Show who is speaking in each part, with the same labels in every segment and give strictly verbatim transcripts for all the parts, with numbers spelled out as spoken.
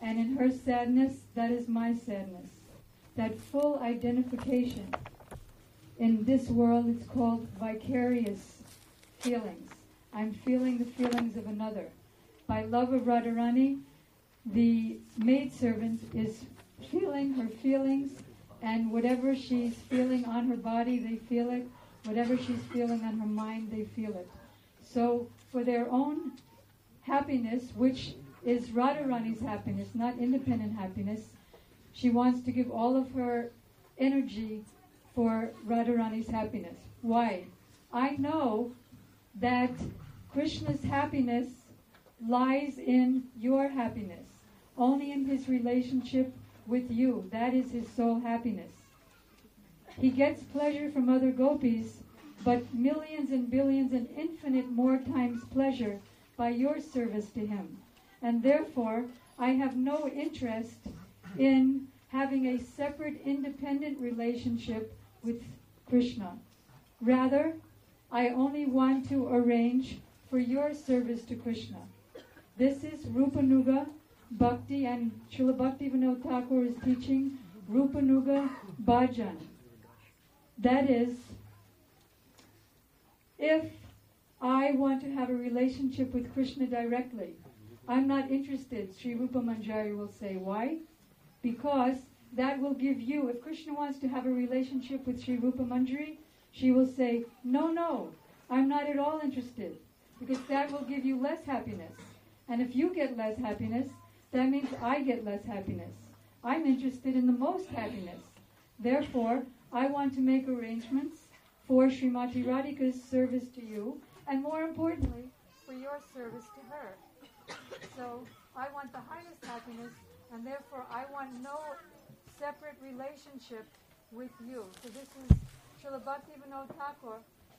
Speaker 1: And in her sadness, that is my sadness. That full identification. In this world, it's called vicarious feelings. I'm feeling the feelings of another. By love of Radharani, the maidservant is feeling her feelings, and whatever she's feeling on her body, they feel it. Whatever she's feeling on her mind, they feel it. So for their own happiness, which is Radharani's happiness, not independent happiness, she wants to give all of her energy for Radharani's happiness. Why? I know that Krishna's happiness lies in your happiness, only in his relationship with you. That is his sole happiness. He gets pleasure from other gopis, but millions and billions and infinite more times pleasure by your service to him. And therefore, I have no interest in having a separate, independent relationship with Krishna. Rather, I only want to arrange for your service to Krishna. This is Rupanuga Bhakti, and Srila Bhaktivinoda Thakur is teaching Rupanuga Bhajan. That is, if I want to have a relationship with Krishna directly, I'm not interested, Sri Rupa Manjari will say. Why? Because that will give you, if Krishna wants to have a relationship with Sri Rupa Manjari, she will say, no, no, I'm not at all interested, because that will give you less happiness. And if you get less happiness, that means I get less happiness. I'm interested in the most happiness. Therefore, I want to make arrangements for Srimati Radhika's service to you, and more importantly, for your service to her. So, I want the highest happiness, and therefore I want no separate relationship with you. So this is, Srila Bhaktivinoda Thakur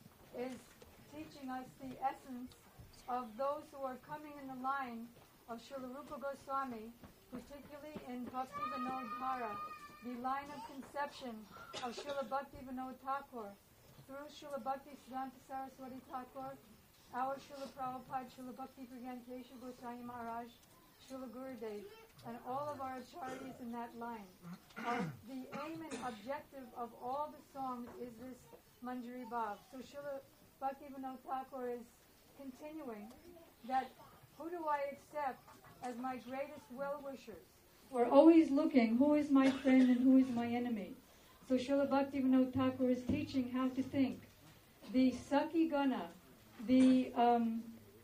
Speaker 1: is teaching us the essence of those who are coming in the line of Srila Rupa Goswami, particularly in Bhaktivinoda Dhara, the line of conception of Srila Bhaktivinoda Thakur, through Srila Bhakti Siddhanta Saraswati Thakur, our Srila Prabhupada, Srila Bhakti Pragyanatesha Goswami Maharaj, Srila Gurudev, and all of our acharyas in that line. Uh, the aim and objective of all the songs is this Manjari Bhav. So Srila Bhaktivinoda Thakur is continuing that who do I accept as my greatest well-wishers? We're always looking, who is my friend and who is my enemy? So Srila Bhaktivinoda Thakur is teaching how to think. The Sakhi Gana, the um,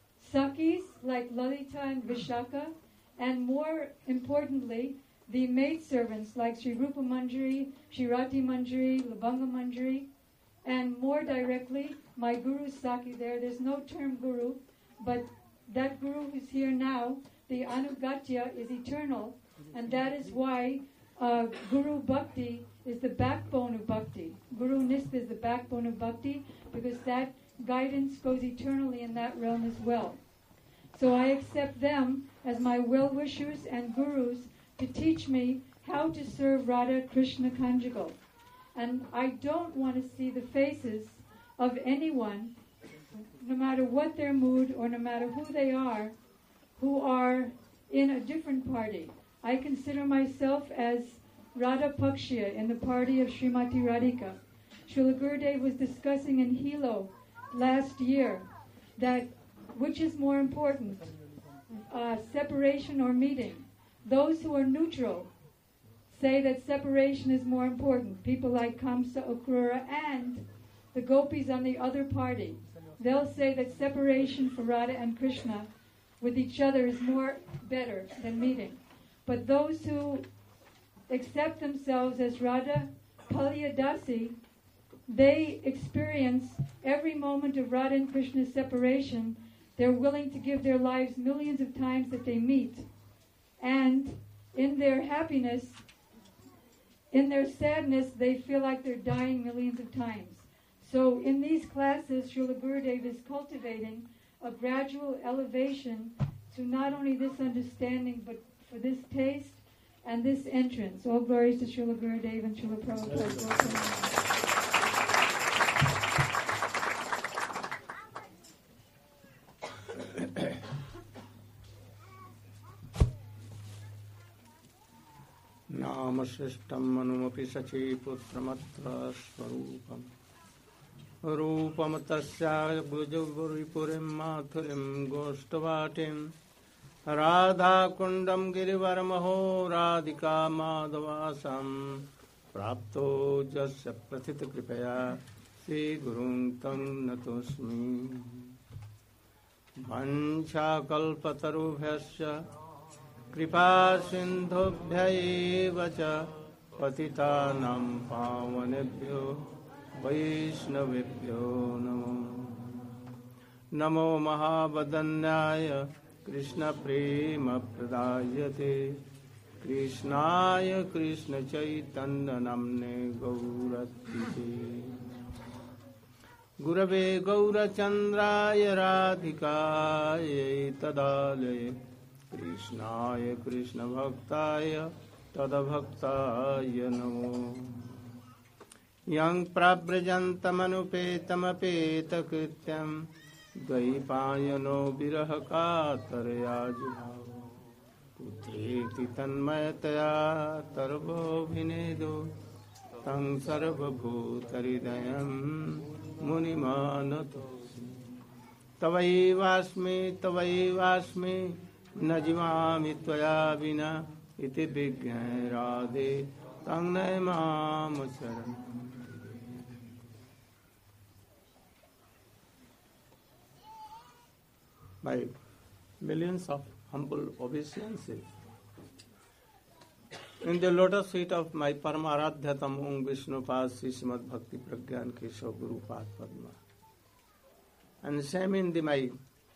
Speaker 1: Sakhis like Lalita and Vishaka, and more importantly, the maidservants like Sri Rupa Manjari, Sri Rati Manjari, Labanga Manjari, and more directly, my Guru Sakhi there. There's no term Guru, but that Guru who's here now, the Anugatya, is eternal, and that is why uh, Guru Bhakti is the backbone of Bhakti. Guru Nistha is the backbone of Bhakti, because that guidance goes eternally in that realm as well. So I accept them as my well-wishers and gurus to teach me how to serve Radha Krishna conjugal. And I don't want to see the faces of anyone, no matter what their mood or no matter who they are, who are in a different party. I consider myself as Radha Pakshya in the party of Srimati Radhika. Srila Gurudev was discussing in Hilo last year that which is more important, uh, separation or meeting. Those who are neutral say that separation is more important. People like Kamsa, Akrura, and the gopis on the other party. They'll say that separation for Radha and Krishna with each other is more better than meeting. But those who accept themselves as Radha Kalyadasi, they experience every moment of Radha and Krishna's separation. They're willing to give their lives millions of times that they meet. And in their happiness, in their sadness, they feel like they're dying millions of times. So in these classes, Srila Gurudev is cultivating a gradual elevation to not only this understanding, but for this taste and this entrance. All glories to Srila Gurudev and Srila Prabhupada.
Speaker 2: नाम श्रेष्ठं मनुमपि शचीपुत्रमत्र स्वरूपम् रूपम तस्याः भुजगुरिपुरीं माथुरीं गोष्ठवाटीं राधाकुण्डं गिरिवरमहो राधिका माधवासं प्राप्तो यस्य प्रथितकृपया श्रीगुरुं तं नतोऽस्मि। वंशाकल्पतरुभ्यश्च कृपा सिन्धुभ्य एव च पतितानां पावनेभ्यो वैष्णवेभ्यो नमो नमो महावदन्याय कृष्णप्रेमप्रदायते कृष्णाय कृष्णचैतन्यनाम्ने गौरत्रिते गुरवे गौरचन्द्राय राधिकायै तदालये कृष्णाय कृष्णभक्ताय तदभक्ताय नमो यं प्रव्रजन्तमनुपेतमपेतकृत्यं द्वैपायनो विरहकातरया जुभावो पुत्रेति तन्मयतया तर्वोऽभिनेदो तं सर्वभूतहृदयं मुनिमानतोऽस्मि। तवैवास्मि तवैवास्मि न जीवामि त्वया विना इति विज्ञाय राधे तं नय मां शरणं। By millions of humble obeisances, in the lotus feet of my Paramaradhyatam Om Vishnupad Srimad Bhakti Pragyan Keshav Gurupad Padma, and same in the my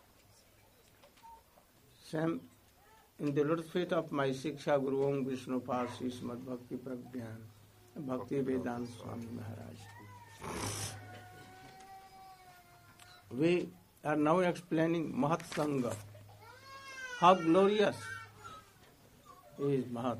Speaker 2: same in the lotus feet of my Shiksha Guru Om Vishnupad Srimad Bhakti Pragyan Bhakti Vedanta Swami Maharaj. We are now explaining Mahat Sangha. How glorious is Mahat.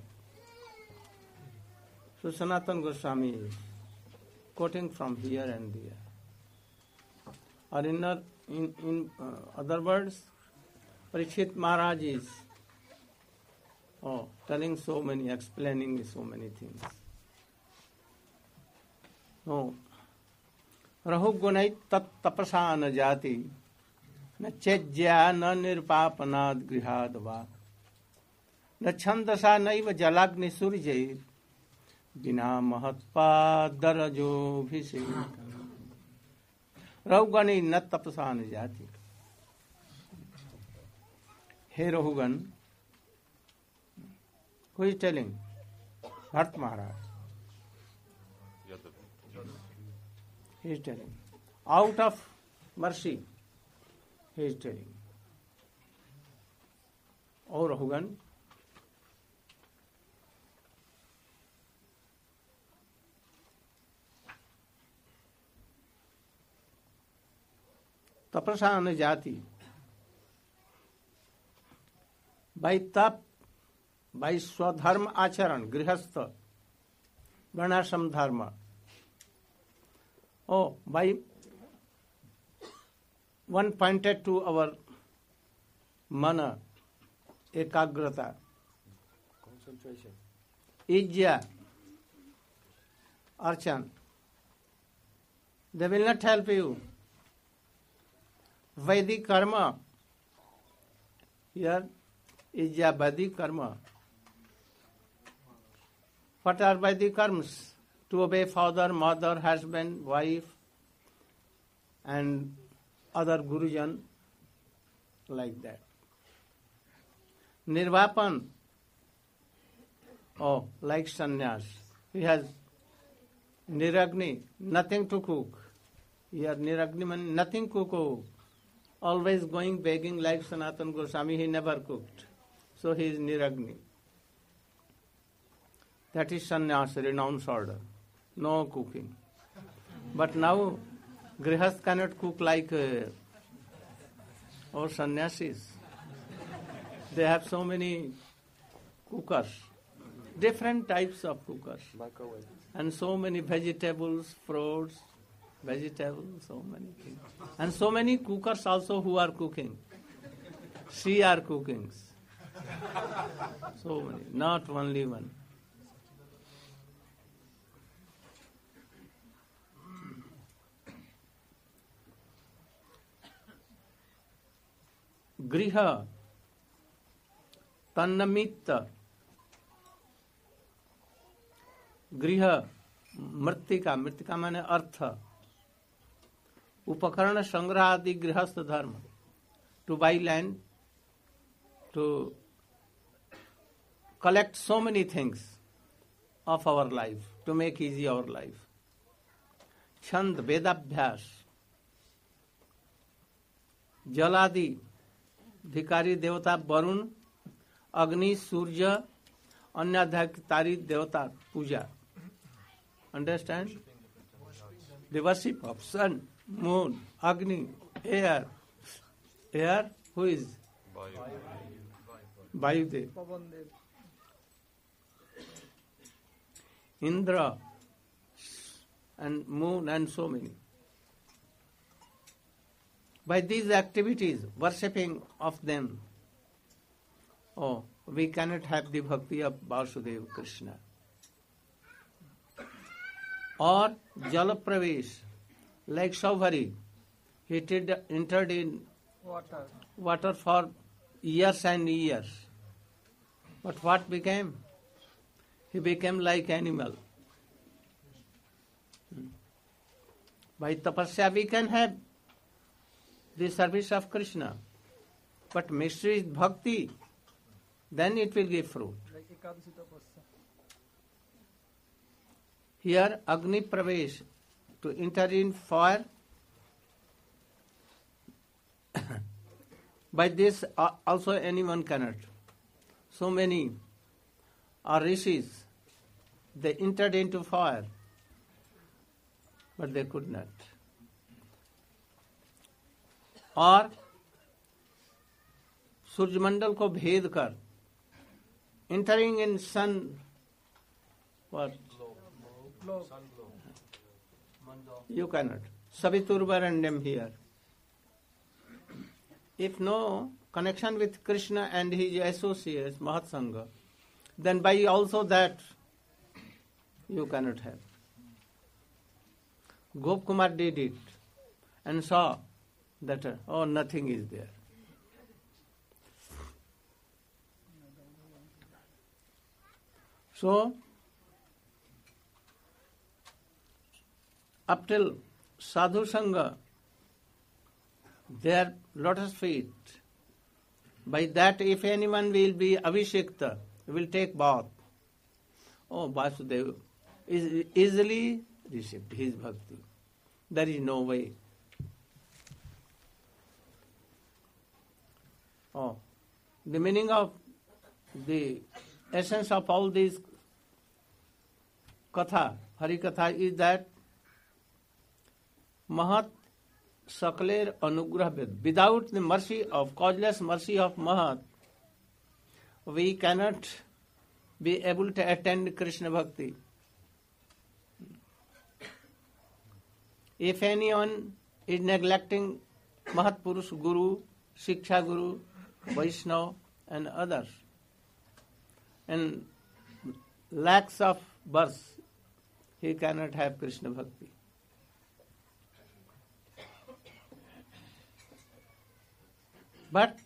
Speaker 2: So Sanatana Goswami is quoting from here and there. Or in, in, in uh, other words, Parikshit Maharaj is oh, telling so many, explaining so many things. No. Rahugunai tat tapasa na jati न चेज्या न निर्पापनाद गृहाद वा न छंदसा नैव जलाग्नि सूर्यैर बिना महत्पादरजोभिषेक रहुगणी न तपसा न जाति। हे Rahugana, who is telling? Bharat Maharaj. He is telling. Out of mercy, he is telling. Oh Rahugan, tapasa na jati. By tap, by swadharma acharan, grihastha, varnashram dharma. Oh, by one pointed to our mana, ekagrata, concentration, ijya, archan. They will not help you. Vedic karma, here ijya Vedic karma. What are Vedic karmas? To obey father, mother, husband, wife, and other gurujan, like that. Nirvapan, oh, like sannyas. He has niragni, nothing to cook. Here niragni means nothing to cook. Always going begging like Sanatana Goswami, he never cooked. So he is niragni. That is sannyas, renounced order. No cooking. But now Grihast cannot cook like uh, or sannyasis. They have so many cookers, different types of cookers, and so many vegetables, fruits, vegetables, so many things. And so many cookers also who are cooking. She are cooking. So many, not only one. griha, tannamitta, griha, mritika, mritika माने अर्थ, उपकरण संग्रह आदि गृहस्थ धर्म, to buy land, to collect so many things of our life, to make easy our life. Chand, Vedabhyas, Jaladi, भिकारी देवता वरुण, अग्नि, सूर्य, अन्याध्याकारी देवता पूजा. Understand? The worship of sun, moon, Agni, air. Air, who is? Vayudev. Indra, and moon, and so many. By these activities, worshipping of them, oh, we cannot have the bhakti of Vasudeva Krishna. Or Jala Pravesh, like Saubhari, he did, entered in
Speaker 3: water.
Speaker 2: water for years and years. But what became? He became like animal. By tapasya we can have the service of Krishna. But mystery is bhakti, then it will give fruit.
Speaker 3: Like Ekadasi tapasya.
Speaker 2: Here Agni Pravesh, to enter in fire. By this uh, also anyone cannot. So many are rishis, they entered into fire, but they could not. और सूर्यमंडल को भेद कर entering in sun, what?
Speaker 3: Globe.
Speaker 2: You cannot. Saviturvaranyam here. If no connection with Krishna and his associates, Mahatsangha, then by also that you cannot have. Gop Kumar did it and saw that, oh, nothing is there. So, up till Sadhu Sangha, their lotus feet. By that, if anyone will be Abhishekta, will take bath. Oh, Vasudeva is easily received his bhakti. There is no way. Oh, the meaning of the essence of all these katha, Hari Katha, is that Mahat Sakler Anugrah Ved. Without the mercy of, causeless mercy of Mahat, we cannot be able to attend Krishna Bhakti. If anyone is neglecting Mahat Purush, Guru, Shiksha Guru, Vaishnava and others, and lacks of birth, he cannot have Krishna Bhakti. But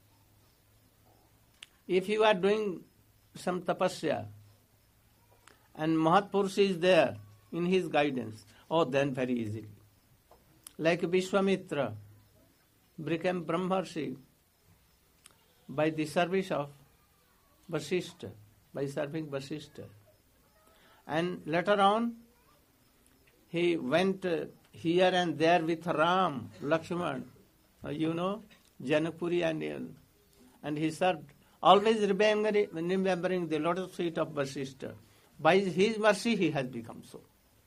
Speaker 2: if you are doing some tapasya and Mahatpurush is there in his guidance, oh, then very easily. Like Vishwamitra became Brahmarshi by the service of Vasishtha, by serving Vasishtha. And later on, he went uh, here and there with Ram, Lakshman, uh, you know, Janakpuri, and, and he served, always remembering, remembering the lotus feet of Vasishtha. By his mercy, he has become so.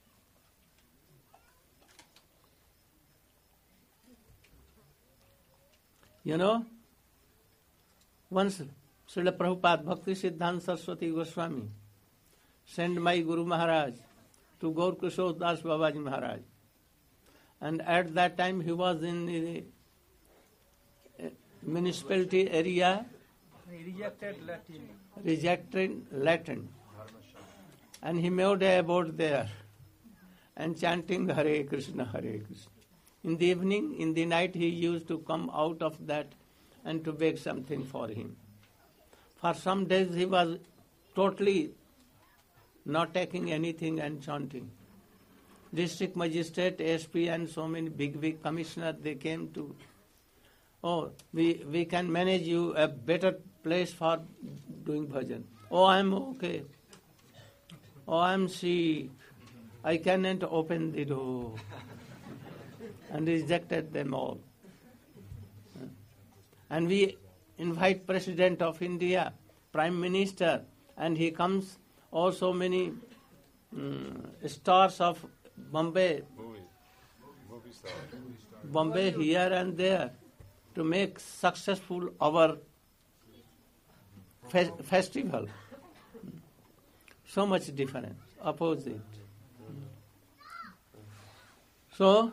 Speaker 2: You know, once Srila Prabhupada, Bhakti Siddhanta Saraswati Goswami, sent my Guru Maharaj to Gaur Kishore Das Babaji Maharaj. And at that time he was in the municipality area,
Speaker 3: He rejected Latin.
Speaker 2: rejected Latin. And he made a abode there and chanting Hare Krishna, Hare Krishna. In the evening, in the night, he used to come out of that and to beg something for him. For some days he was totally not taking anything and chanting. District magistrate, S P and so many big, big commissioners, they came to, oh, we, we can manage you a better place for doing bhajan. Oh, I'm okay. Oh, I'm sick. I cannot open the door. And rejected them all. And we invite President of India, Prime Minister, and he comes, also many um, stars of Bombay,
Speaker 4: Movie. Movie star.
Speaker 2: Bombay here and there, to make successful our fe- festival. So much difference, opposite. So,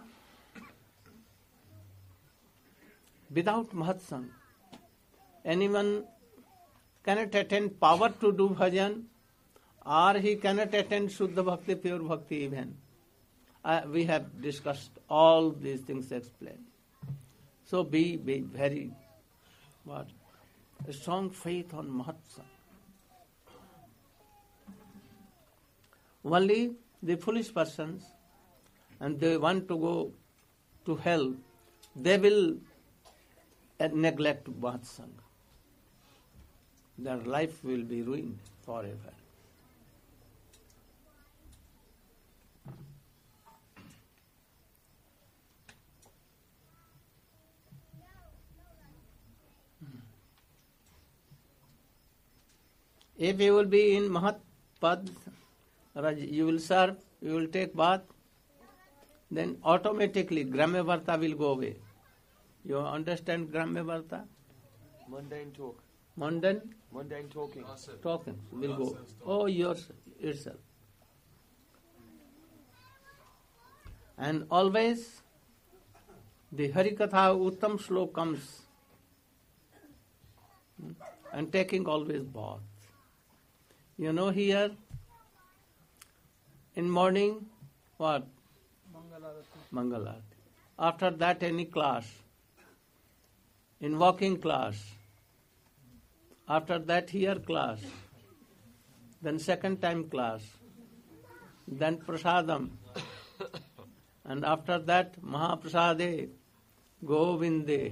Speaker 2: without Mahatsang, anyone cannot attain power to do bhajan, or he cannot attain Shuddha Bhakti, pure Bhakti even. Uh, we have discussed all these things explained. So be, be very, what, a strong faith on Mahatsang. Only the foolish persons, and they want to go to hell, they will uh, neglect Mahatsang. Their life will be ruined forever. If you will be in Mahat Pad, you will serve, you will take bath, then automatically Gramya Varta will go away. You understand Gramya Varta?
Speaker 5: Mundane talk.
Speaker 2: Mundane
Speaker 5: Mundane talking.
Speaker 2: talking will go. Oh, yours itself. And always the Harikatha Uttam Slok comes and taking always bath. You know here, in morning, what?
Speaker 3: Mangalarati.
Speaker 2: Mangalarati. After that, any class. In walking class. After that, here class. Then second time class. Then prasadam. And after that, Mahaprasade, Govinde.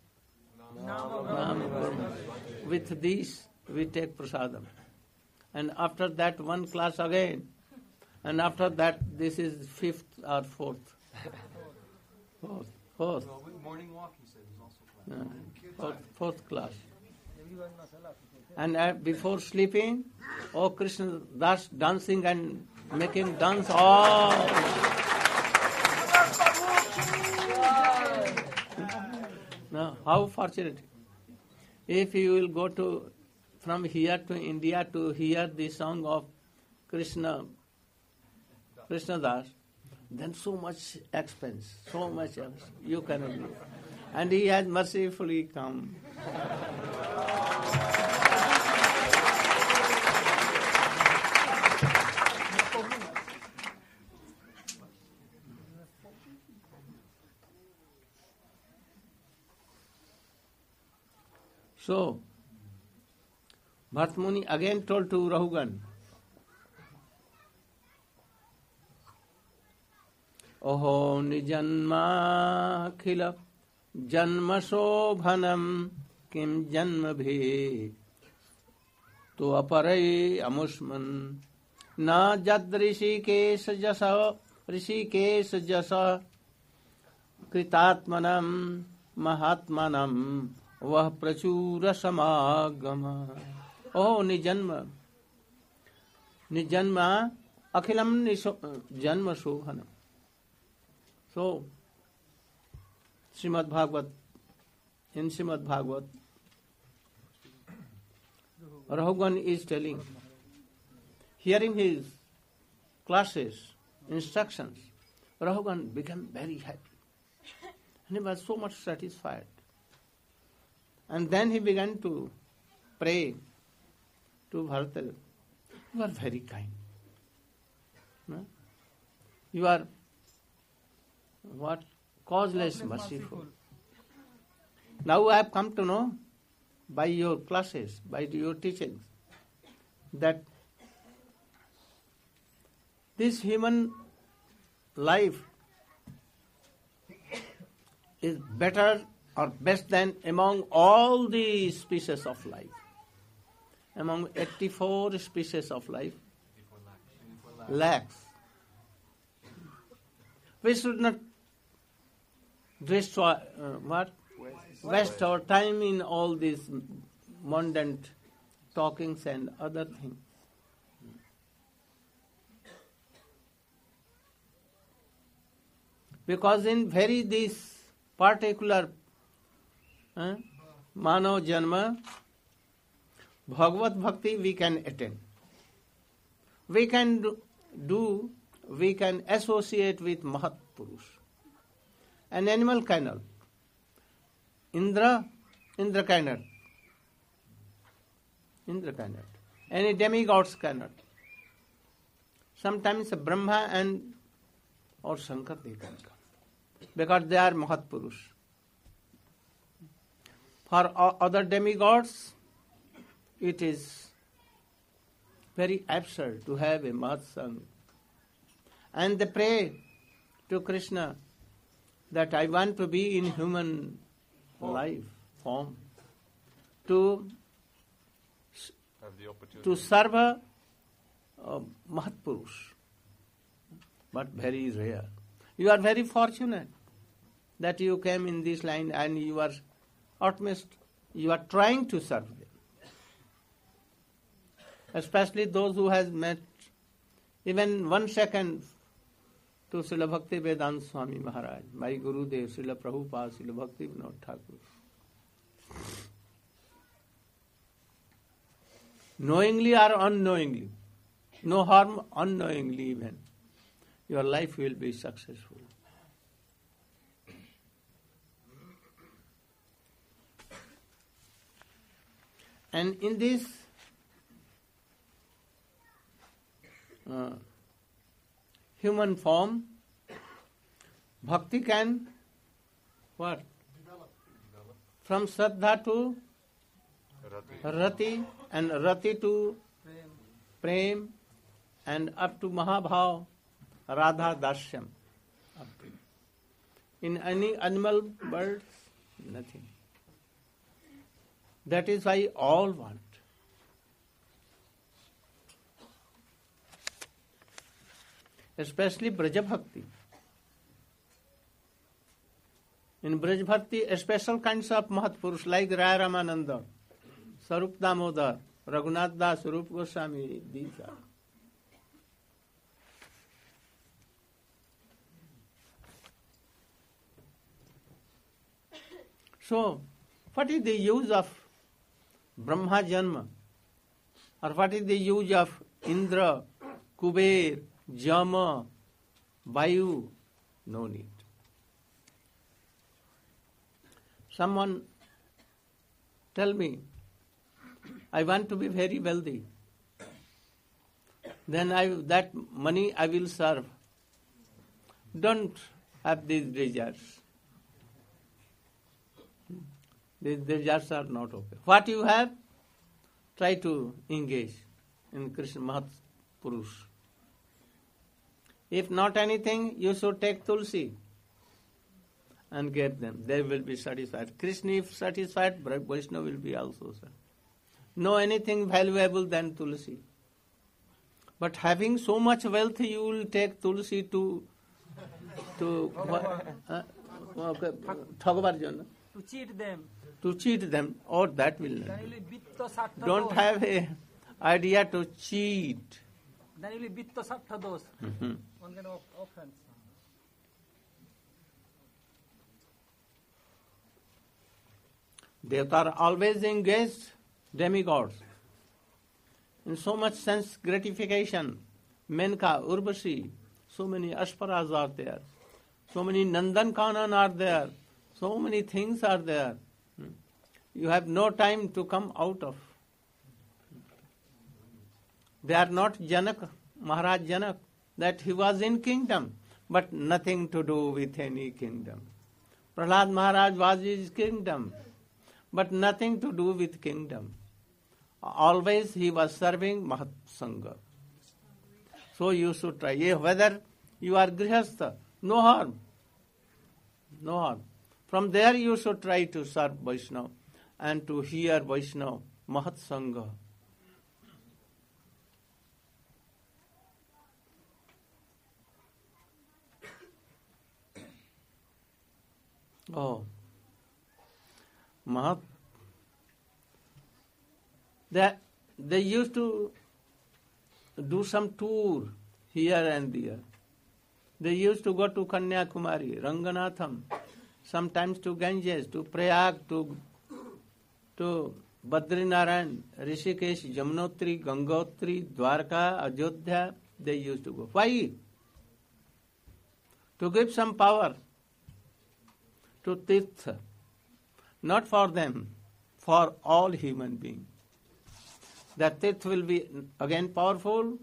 Speaker 2: Nama Brahma. With these, we take prasadam. And after that, one class again. And after that, this is fifth or fourth. Fourth. Fourth.
Speaker 6: Morning walk, he said, is also
Speaker 2: Yeah. Fourth, fourth class.
Speaker 3: Everyone must allow.
Speaker 2: And uh, before sleeping, oh Krishna Das dancing and making dance. Oh! Now, how fortunate. If you will go to, from here to India to hear the song of Krishna, Krishna Das, then so much expense, so much expense, you cannot do. And he has mercifully come. So, Bharat Muni again told to Rahugan, Oho nijanma khila janma shobhanam kim janma bhe to aparai amusman na jad rishikesh jasa rishikesh jasa kritatmanam mahatmanam vah prachura samagama. Oh, nijanma. Nijanma akhilam janma shobhanam. So, Srimad Bhagavat, in Srimad Bhagavat, Rahugan is telling, hearing his classes, instructions, Rahugan became very happy. And he was so much satisfied. And then he began to pray to Bharata. You are very kind. No? You are what? Causeless merciful. Now I have come to know by your classes, by your teachings, that this human life is better or best than among all the species of life. Among eighty-four species of life, lakhs. We should not destroy, uh, what? Waste our time in all these mundane talkings and other things. Because in very this particular uh, Mano Janma, Bhagavad Bhakti we can attain. We can do, do we can associate with Mahat Purush. An animal cannot. Indra, Indra cannot. Indra cannot. Any demigods cannot. Sometimes Brahma and or Shankar they can come. Because they are Mahat Purush. For other demigods, it is very absurd to have a Mahat Sangh. And they pray to Krishna that I want to be in human life, form, to
Speaker 4: Have the opportunity.
Speaker 2: to serve a uh, Mahat Purush. But very rare. You are very fortunate that you came in this line and you are utmost, you are trying to serve them. Especially those who has met even one second to Srila Bhakti Vedanta Swami Maharaj, my Gurudev, Srila Prabhupada, Srila Bhakti Vinod Thakur. Knowingly or unknowingly, no harm unknowingly even, your life will be successful. And in this uh, human form, bhakti can what? From Shraddha to
Speaker 4: Rati.
Speaker 2: Rati, and Rati to Prem, and up to Mahabhav, Radha Dashyam. Up to. In any animal, birds, nothing. That is why all want. Especially Braja Bhakti. In Braja Bhakti, special kinds of Mahatpurush like Raya Ramananda, Sarup Damodar, Raghunath Das, Rup Goswami, these are. So, what is the use of Brahma Janma? Or what is the use of Indra, Kuber, Jama, Vayu? No need. Someone tell me, I want to be very wealthy. Then I that money I will serve. Don't have these desires. These desires are not okay. What you have, try to engage in Krishna Mahat Purush. If not anything, you should take Tulsi and give them. They will be satisfied. Krishna if satisfied, Vaishnava will be also satisfied. No anything valuable than Tulsi. But having so much wealth, you will take Tulsi to to uh, okay, Thagbar Jana.
Speaker 3: To cheat them.
Speaker 2: To cheat them, or that will not.
Speaker 3: Then you will bitta sattha
Speaker 2: Don't
Speaker 3: dos.
Speaker 2: have a idea to cheat.
Speaker 3: Then you will bitta sattha dos.
Speaker 2: Mhm.
Speaker 3: One kind of offense.
Speaker 2: They are always engaged demigods. In so much sense gratification, Menka, Urvashi, so many Ashparas are there, so many Nandan Kanan are there, so many things are there. You have no time to come out of. They are not Janak, Maharaj Janak, that he was in kingdom, but nothing to do with any kingdom. Prahlad Maharaj was his kingdom, but nothing to do with kingdom. Always he was serving Mahat Sangha. So you should try. Whether you are Grihastha, no harm. No harm. From there you should try to serve Vaishnava and to hear Vaishnava, Mahat Sangha. Oh, Mahat. They, they used to do some tour here and there. They used to go to Kanyakumari, Ranganatham, sometimes to Ganges, to Prayag, to, to Badrinarayan, Rishikesh, Jamunotri, Gangotri, Dwarka, Ajodhya. They used to go. Why? To give some power to Tirtha. Not for them, for all human beings. That Tirtha will be again powerful.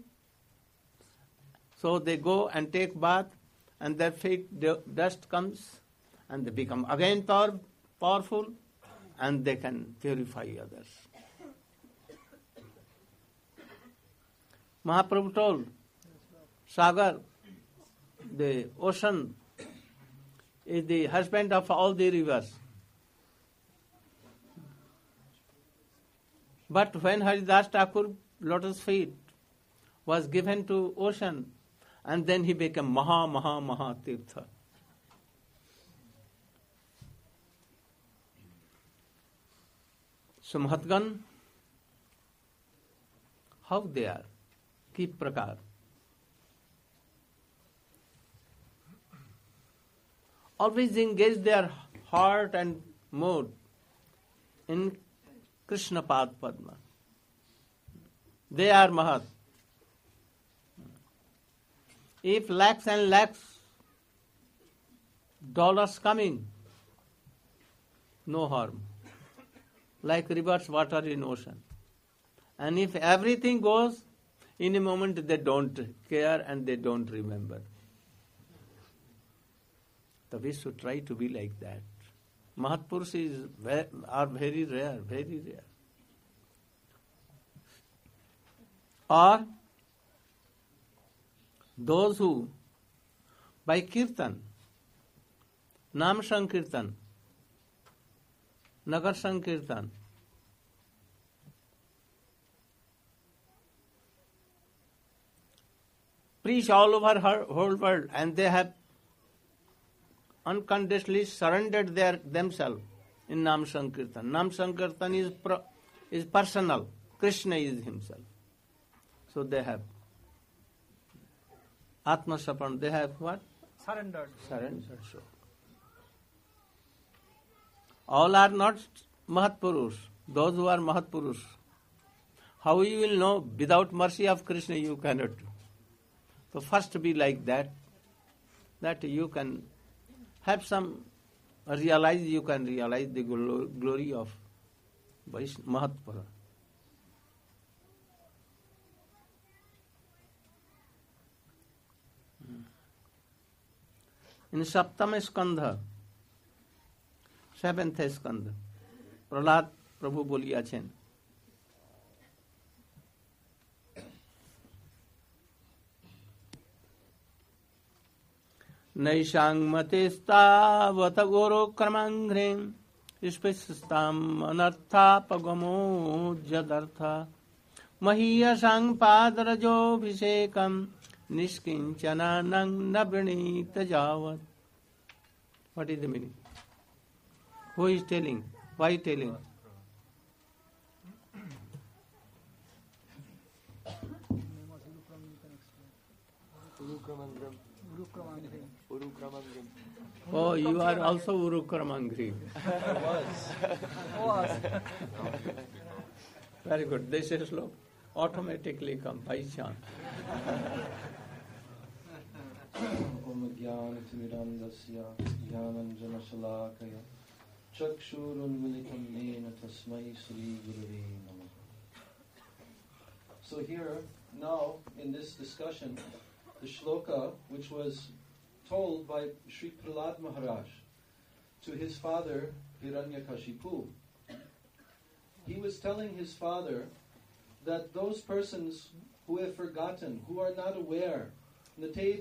Speaker 2: So they go and take bath, and their feet dust comes, and they become again power, powerful, and they can purify others. Mahaprabhu told, Sagar, the ocean, is the husband of all the rivers. But when Haridas Thakur lotus feet was given to ocean, and then he became Maha, Maha, Maha Tirtha. So Mahatgan, how they are? Ki prakar. Always engage their heart and mood in Krishna Pad Padma. They are Mahat. If lakhs and lakhs dollars coming, no harm. Like rivers, water in ocean. And if everything goes, in a moment they don't care and they don't remember. So we should try to be like that. Mahatpurushas are very rare, very rare. Or those who, by kirtan, Nam Sankirtan, Nagar Sankirtan, preach all over her whole world, and they have unconditionally surrendered their themselves in Nam Sankirtan. Nam Sankirtan is pro, is personal. Krishna is himself. So they have Atma Sapan. They have what?
Speaker 3: Surrendered.
Speaker 2: Surrendered. So all are not Mahatpurush. Those who are Mahatpurush. How you will know? Without mercy of Krishna you cannot do. So first be like that, that you can have some, realize, you can realize the glory of Mahatpura. In Saptama Skandha, seventh Skandha, Prahlad Prabhu বলিয়াছেন, नैषांमतेस्तावत गोरो क्रमांघ्रें स्पृशस्ताम अनर्थापगमो जदर्था महीयसां पादरजोभिषेकं निष्किंचनानं न वृणीत जावत्. What is the meaning? Who is telling? Why telling?
Speaker 5: Urukramangram. Urukramangram.
Speaker 2: Oh, you are also Urukramangri.
Speaker 3: Was.
Speaker 2: Very good. This is slow. Automatically come by chance.
Speaker 7: Om Jnana Timirandasya Jnananjana Shalakaya Chakshurunmilitam Nena Tasmai Sri Gurave Namaha. So here, now, in this discussion, the shloka, which was told by Sri Prahlad Maharaj to his father Hiranyakashipu, he was telling his father that those persons who have forgotten, who are not aware, they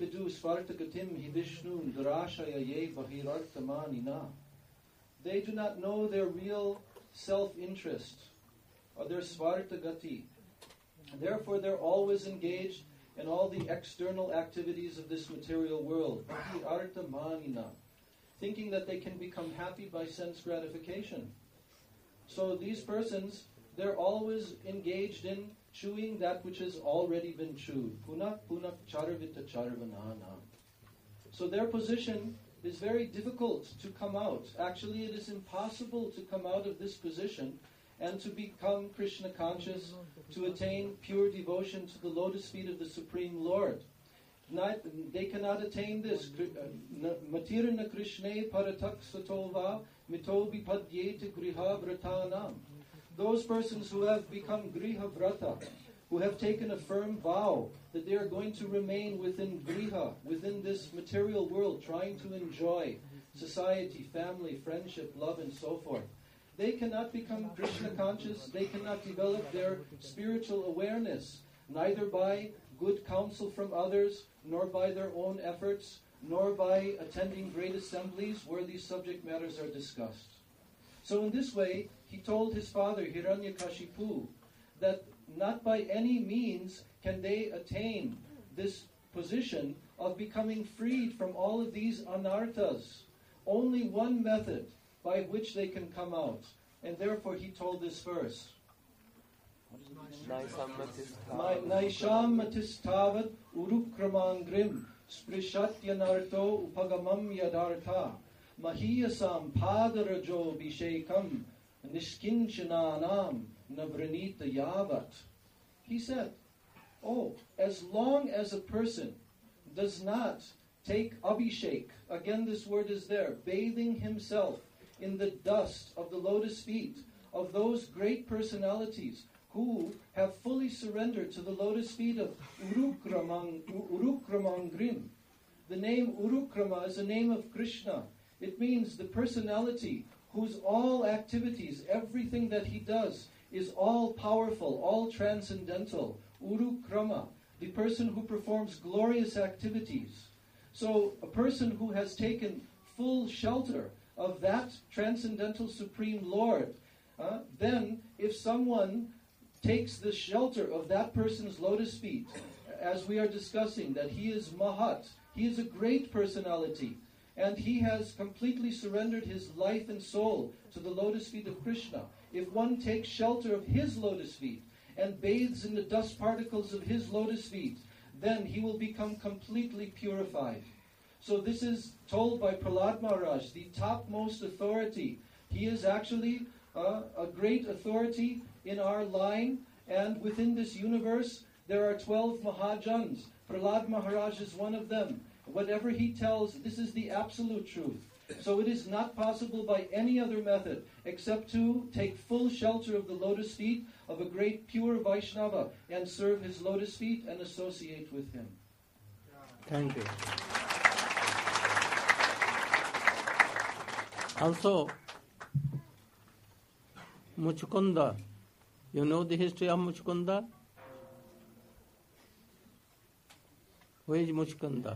Speaker 7: do not know their real self-interest or their svarta gati. Therefore, they're always engaged in all the external activities of this material world, thinking that they can become happy by sense gratification. So these persons, they're always engaged in chewing that which has already been chewed. Punak punak charvita charvanana. So their position is very difficult to come out. Actually, it is impossible to come out of this position and to become Krishna conscious, to attain pure devotion to the lotus feet of the Supreme Lord. Not, they cannot attain this. Matirna Krishne paratak satova mitobi padyete griha vratanam. Those persons who have become griha vrata, who have taken a firm vow that they are going to remain within griha, within this material world, trying to enjoy society, family, friendship, love, and so forth. They cannot become Krishna conscious, they cannot develop their spiritual awareness, neither by good counsel from others, nor by their own efforts, nor by attending great assemblies where these subject matters are discussed. So in this way, he told his father, Hiranyakashipu, that not by any means can they attain this position of becoming freed from all of these anarthas. Only one method by which they can come out. And therefore he told this verse. Naisham matistavat urukramangrim sprishatyanarto upagamam yadartha mahiyasam padarajo bishekam nishkinchananam nabranita yavat. He said, oh, as long as a person does not take abhishek, again this word is there, bathing himself in the dust of the lotus feet of those great personalities who have fully surrendered to the lotus feet of Urukramang, Urukramangrim. The name Urukrama is a name of Krishna. It means the personality whose all activities, everything that he does, is all powerful, all transcendental. Urukrama, the person who performs glorious activities. So a person who has taken full shelter of that transcendental Supreme Lord, uh, then if someone takes the shelter of that person's lotus feet, as we are discussing, that he is Mahat, he is a great personality, and he has completely surrendered his life and soul to the lotus feet of Krishna. If one takes shelter of his lotus feet and bathes in the dust particles of his lotus feet, then he will become completely purified. So this is told by Prahlad Maharaj, the topmost authority. He is actually uh, a great authority in our line, and within this universe there are twelve Mahajans. Prahlad Maharaj is one of them. Whatever he tells, this is the absolute truth. So it is not possible by any other method except to take full shelter of the lotus feet of a great pure Vaishnava and serve his lotus feet and associate with him.
Speaker 2: Thank you. Also, Muchukunda. You know the history of Muchukunda? Who is Muchukunda?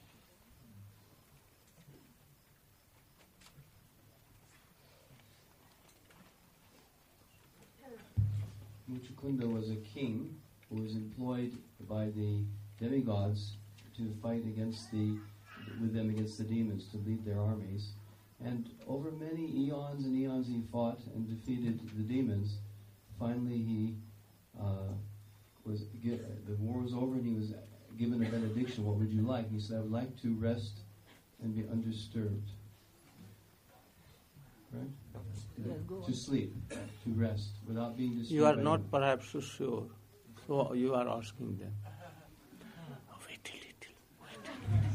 Speaker 8: Muchukunda was a king who was employed by the demigods to fight against the, with them against the demons, to lead their armies. And over many eons and eons he fought and defeated the demons. Finally he uh, was, the war was over and he was given a benediction. What would you like? He said, I would like to rest and be undisturbed. Right? Yeah, to sleep, to rest, without being disturbed.
Speaker 2: You are not anyone. Perhaps so sure. So you are asking them. Oh, wait a little. Wait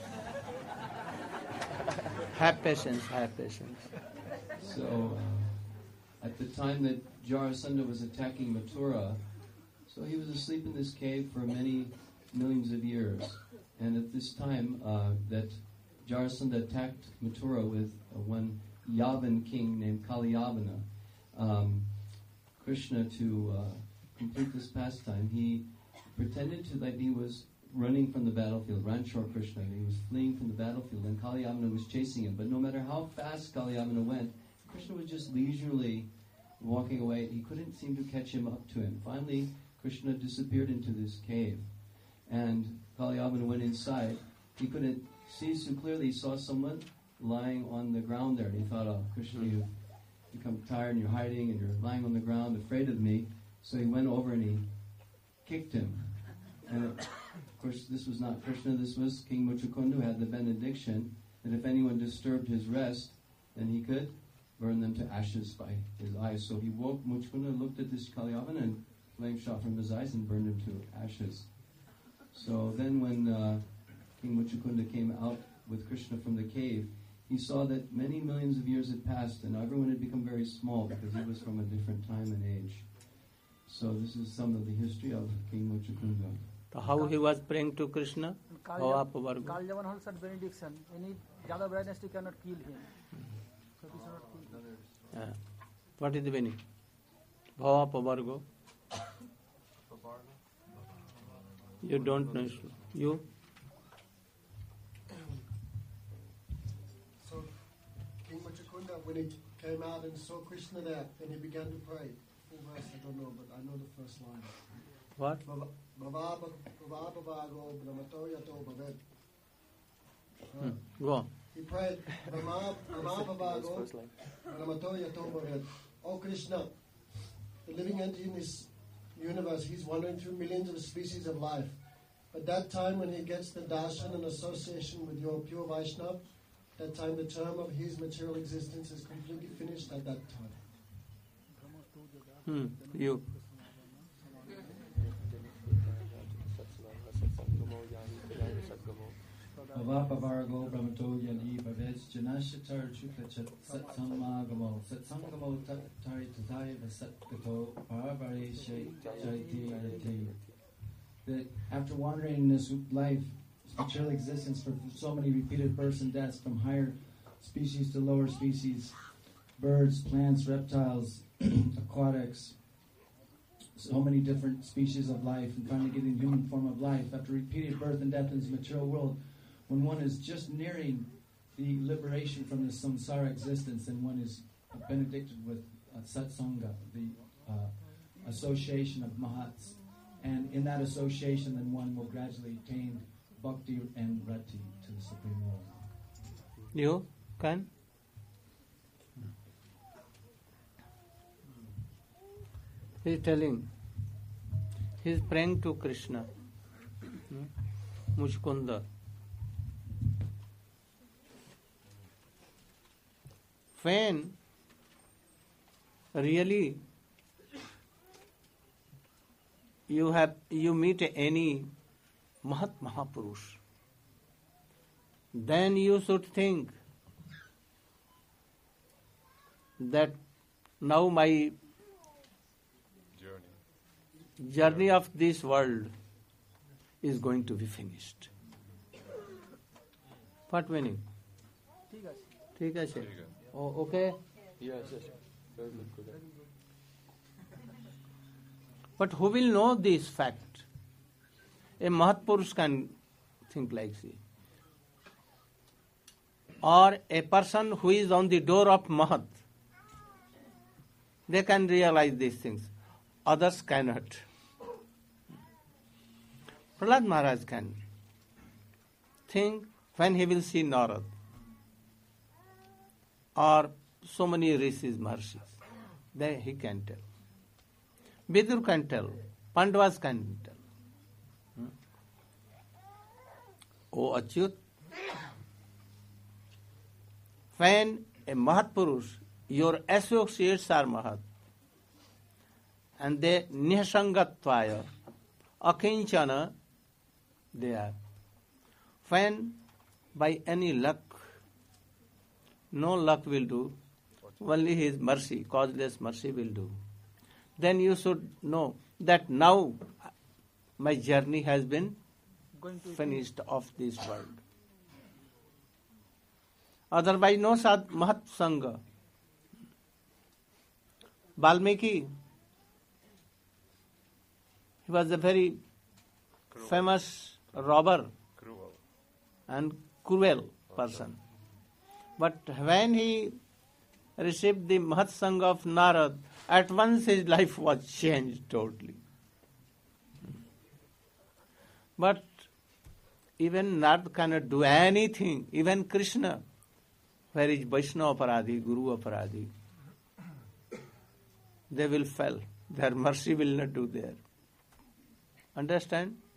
Speaker 2: a little. Have patience, have patience.
Speaker 8: So, uh, at the time that Jarasandha was attacking Mathura, so he was asleep in this cave for many millions of years. And at this time uh, that Jarasandha attacked Mathura with uh, one Yavan king named Kaliyavana, um, Krishna to uh, complete this pastime, he pretended to that he was running from the battlefield, Ranchor Krishna, he was fleeing from the battlefield, and Kalyamana was chasing him. But no matter how fast Kalyamana went, Krishna was just leisurely walking away. He couldn't seem to catch him up to him. Finally, Krishna disappeared into this cave, and Kalyamana went inside. He couldn't see so clearly. He saw someone lying on the ground there, and he thought, oh, Krishna, you've become tired and you're hiding and you're lying on the ground afraid of me. So he went over and he kicked him. And it, of course, this was not Krishna, this was King Muchukunda, who had the benediction that if anyone disturbed his rest, then he could burn them to ashes by his eyes. So he woke Muchukunda, looked at this Kalyamana, and flame shot from his eyes and burned him to ashes. So then when uh, King Muchukunda came out with Krishna from the cave, he saw that many millions of years had passed and everyone had become very small because he was from a different time and age. So this is some of the history of King Muchukunda.
Speaker 2: So how he was praying to Krishna?
Speaker 3: Kalyavan holds that benediction. Any Jada dynasty cannot kill him. So he should not kill him.
Speaker 2: Uh, what is the meaning? Bhava Pavargo. You don't know. You?
Speaker 9: So, King Muchukunda, when he came out and saw Krishna there, then he began to pray. Full verse, I don't know, but I know the first line.
Speaker 2: What? Hmm. Go on.
Speaker 9: He prayed, Oh Krishna, the living entity in this universe, he's wandering through millions of species of life. But that time when he gets the darshan and association with your pure Vaishnava, that time the term of his material existence is completely finished at that time.
Speaker 2: Hmm. You.
Speaker 10: Avapavargo Brahmato Yadi Bhavet Janashatar Chukachat Satsangamo Satsangamo Tari Tatai Vasatkato Paravari Shaiti Yati. That after wandering in this life, material existence for so many repeated births and deaths from higher species to lower species, birds, plants, reptiles, aquatics, so many different species of life, and finally getting human form of life, after repeated birth and death in this material world, when one is just nearing the liberation from this samsara existence, and one is benedicted with uh, satsanga, the uh, association of mahats, and in that association then one will gradually attain bhakti and rati to the Supreme Lord.
Speaker 2: You can? He is telling, he is praying to Krishna, hmm? Muchukunda. When really you have you meet any Mahat Mahapurush, then you should think that now my journey, journey of this world is going to be finished. What meaning? ठीक है sir. Oh, okay.
Speaker 5: Yes, yes. Very good.
Speaker 2: But who will know this fact? A Mahatpurush can think like this. Or a person who is on the door of Mahat, they can realize these things. Others cannot. Prahlad Maharaj can think when he will see Narad, or so many rishis, maharshis, then he can tell. Vidur can tell, Pandavas can tell. Hmm? O Achyut, when a Mahatpurush, your associates are Mahat, and they Nihasangatvaya, Akinchana, they are. When by any luck, no luck will do, only His mercy, causeless mercy will do. Then you should know that now my journey has been finished of this world. Otherwise, no sad Mahat Sangha. Valmiki, He was a very
Speaker 4: Cruel.
Speaker 2: famous robber
Speaker 4: Cruel.
Speaker 2: and cruel person. But when he received the Mahat Sangha of Narad, at once his life was changed totally. But even Narad cannot do anything. Even Krishna, where is Vaishnava Aparadhi, Guru Aparadhi, they will fail. Their mercy will not do there. Understand?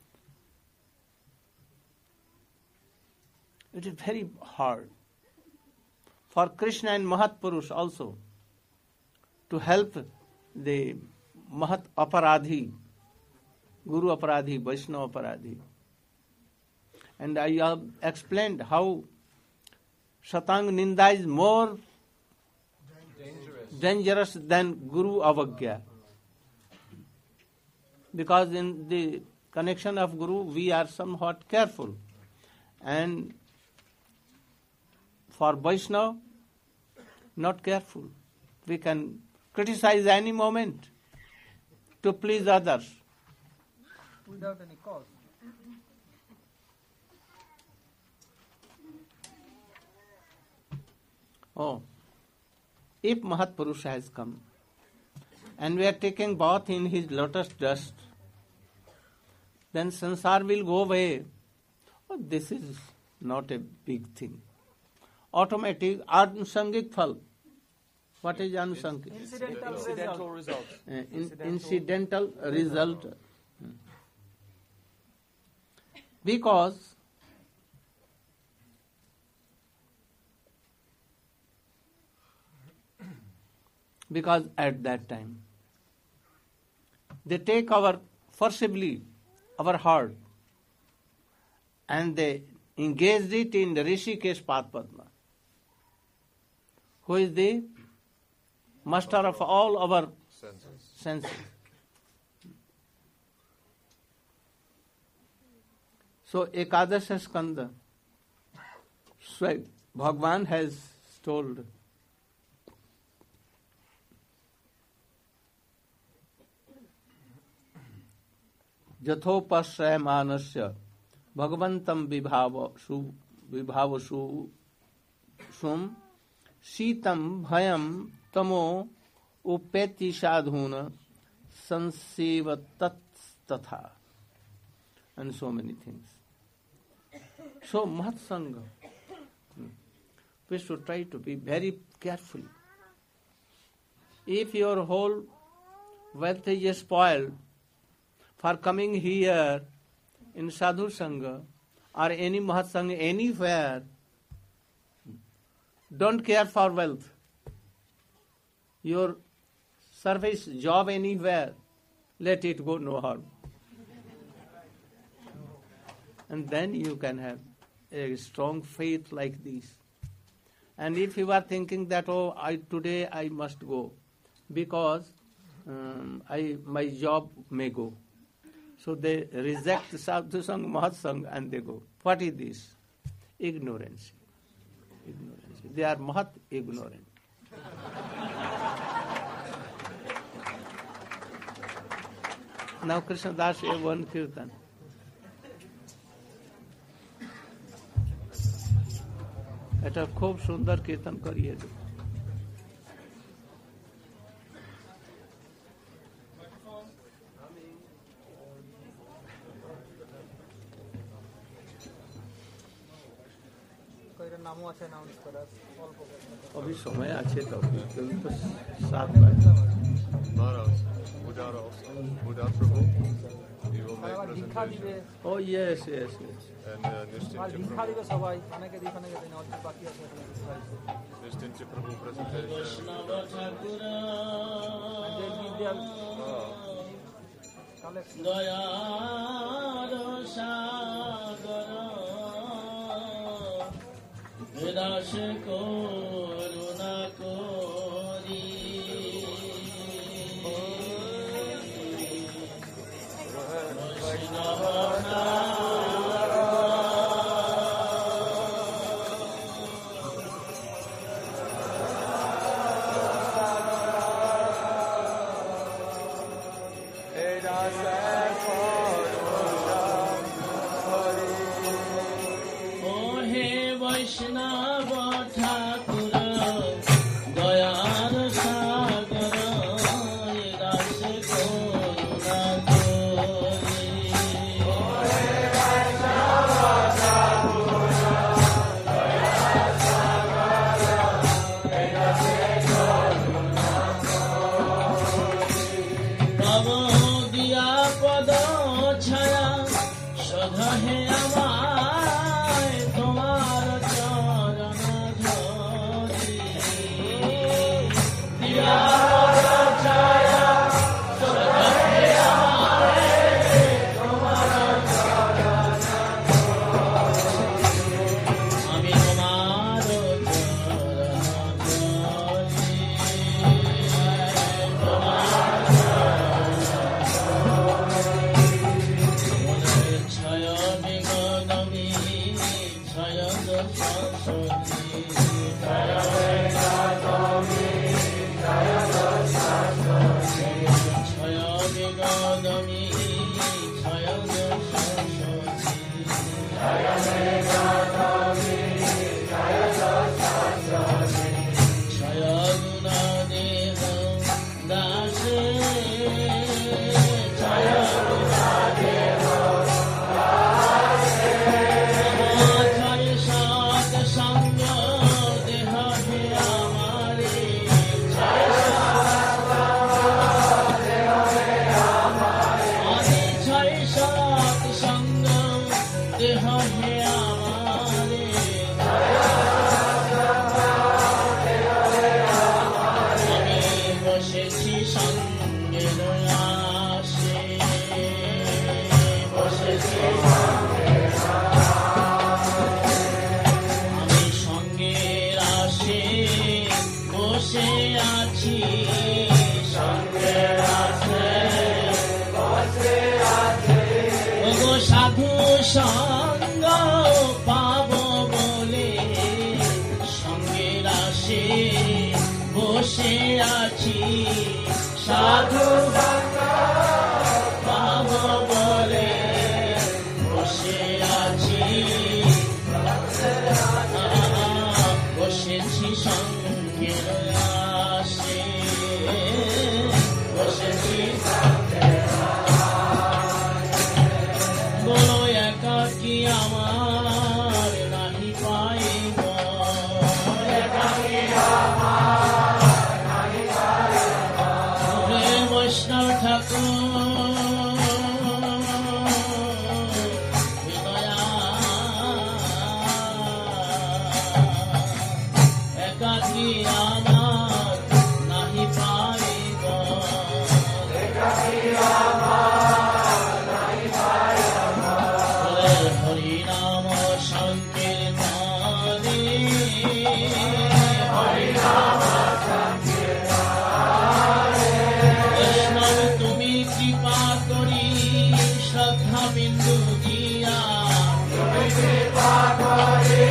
Speaker 2: It is very hard for Krishna and Mahat Purush also to help the Mahat Aparadhi, Guru Aparadhi, Vaishnava Aparadhi. And I have explained how Satang Ninda is more dangerous, dangerous than Guru Avagya. Because in the connection of Guru, we are somewhat careful. And for Vaishnava, not careful. We can criticize any moment to please others.
Speaker 3: Without any cause.
Speaker 2: Oh, if Mahat Purusha has come and we are taking bath in his lotus dust, then sansar will go away. Oh, this is not a big thing. Automatic, anusangik phal. What is anusangik?
Speaker 3: Incidental,
Speaker 5: Incidental
Speaker 3: result.
Speaker 5: results.
Speaker 2: Uh, in, incidental result. Because because at that time they take our forcibly our heart and they engaged it in the Rishikesh Path Padma, who is the master of all our
Speaker 4: Senses.
Speaker 2: senses. So Ekadasha Skanda, Swag, Bhagwan has told Jathopashraya manasya Bhagavantam vibhavashu vibhavashu sum Sitam bhayam tamo upeti sadhuna sanseva tat tatha, and so many things. So Mahat Sangha, we should try to be very careful. If your whole wealth is spoiled for coming here in Sadhu Sangha or any Mahat Sangha anywhere, don't care for wealth. Your service, job anywhere, let it go, no harm. And then you can have a strong faith like this. And if you are thinking that, oh, I today I must go because um, I my job may go. So they reject Sadhu Sangha, Mahat Sangha, and they go. What is this? Ignorance. Ignorance. They are Mahat ignorant. Now Krishna Das gave one kirtan. এটা খুব সুন্দর কীর্তন করিয়ে দেব।
Speaker 3: নামও আছে announce করার অল্প
Speaker 2: अभी समय আছে তো अभी तो सात बजे
Speaker 4: Maharaj, Buddha also. Buddha Prabhu, he will make
Speaker 3: দীক্ষা দিবে
Speaker 4: presentation.
Speaker 2: Oh yes, yes, yes.
Speaker 4: And uh,
Speaker 3: R
Speaker 4: Nishtintya
Speaker 3: দীক্ষা
Speaker 4: Prabhu.
Speaker 3: দিবে সবাই অনেকে দীক্ষা নেবে দিন অল্প বাকি আছে
Speaker 4: Nishtintya Prabhu presentation.
Speaker 10: দয়ার সাগর বিনাশ করুণা করি
Speaker 5: Hey, Dasa.
Speaker 11: বৈষ্ণব ঠাকুর দয়ার সাগর দাস করুণা তব দিয়া পদ ছায়া সদা হে আমায় তোমার চরণ ধরি দিয়া পদ ছায়া সদা হে আমায় তোমার চরণ ধরি আমি তোমার চরণ ধরি ছয় বিগদমি ছয় দশী ছয় বিগদমি ছয় দশী ছয় বিগদমি ছয় দশী ছয় বিগদমি ছয় দশী ছয় গুণ দেহ দাসে ছয় গুণ দেহ সঙ্গ দেহ হে আমারে ছয় সাত সঙ্গ দেহ হে আমারে আমি বসেছি সঙ্গে আসে বসেছি আমি সঙ্গের আসে বসে আছি সঙ্গের আসে বসে আছি ওগো সাধু সঙ্গ পাব বলে সঙ্গের আসে বসে আছি সাধু সঙ্গ পাব বলে বসে আছি বসেছি সঙ্গের আসে বসেছি বলো একাকী আমার নাহি পাইব একাকী আমার নাহি পাইব হে বৈষ্ণব ঠাকুর একাকী আমার নাহি পাইব একাকী আমার নাহি পাইব হরি নাম সংকীর্তনে হরি নাম সংকীর্তনে বৈষ্ণব তুমি কৃপা করি শ্রদ্ধা বিন্দু দিয়া তুমি কৃপা করি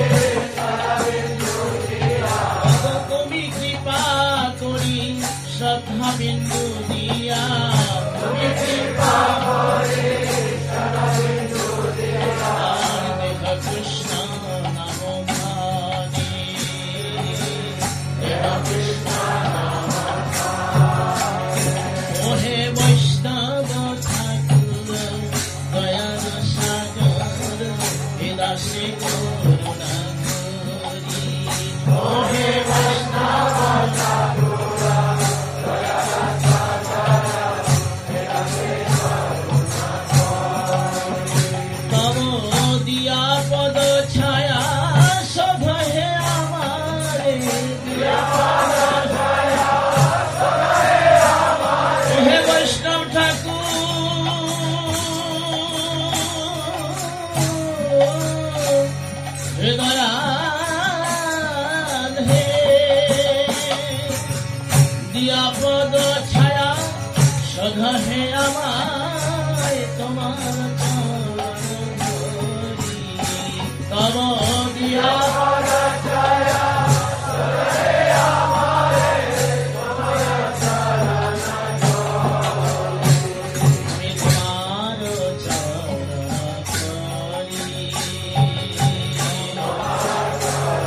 Speaker 11: তুমি কৃপা করি শ্রদ্ধা বিন্দু দিয়া তুমি কৃপা করি শ্রদ্ধা বিন্দু দিয়া দেখ কৃষ্ণ নাম ভানি দেখ কৃষ্ণ নাম ওহে বৈষ্ণব ঠাকুর দয়ার সাগর দাসে করুণা করি ওহে বৈষ্ণব ঠাকুর দয়ার সাগর দাসে করুণা করি তব দিয়া পদ ছায়া শোভা হে আমারে দিয়া পদ ছায়া শোভা হে আমারে হে বৈষ্ণব ঠাকুর হৃদয়াল হে দিয়া পদ ছায়া সদা হে আমায় তোমার চরণ ধরি তব দিয়া পদ ছায়া সদা হে আমায় তোমার চরণ ধরি আমি তোমার চরণ ধরি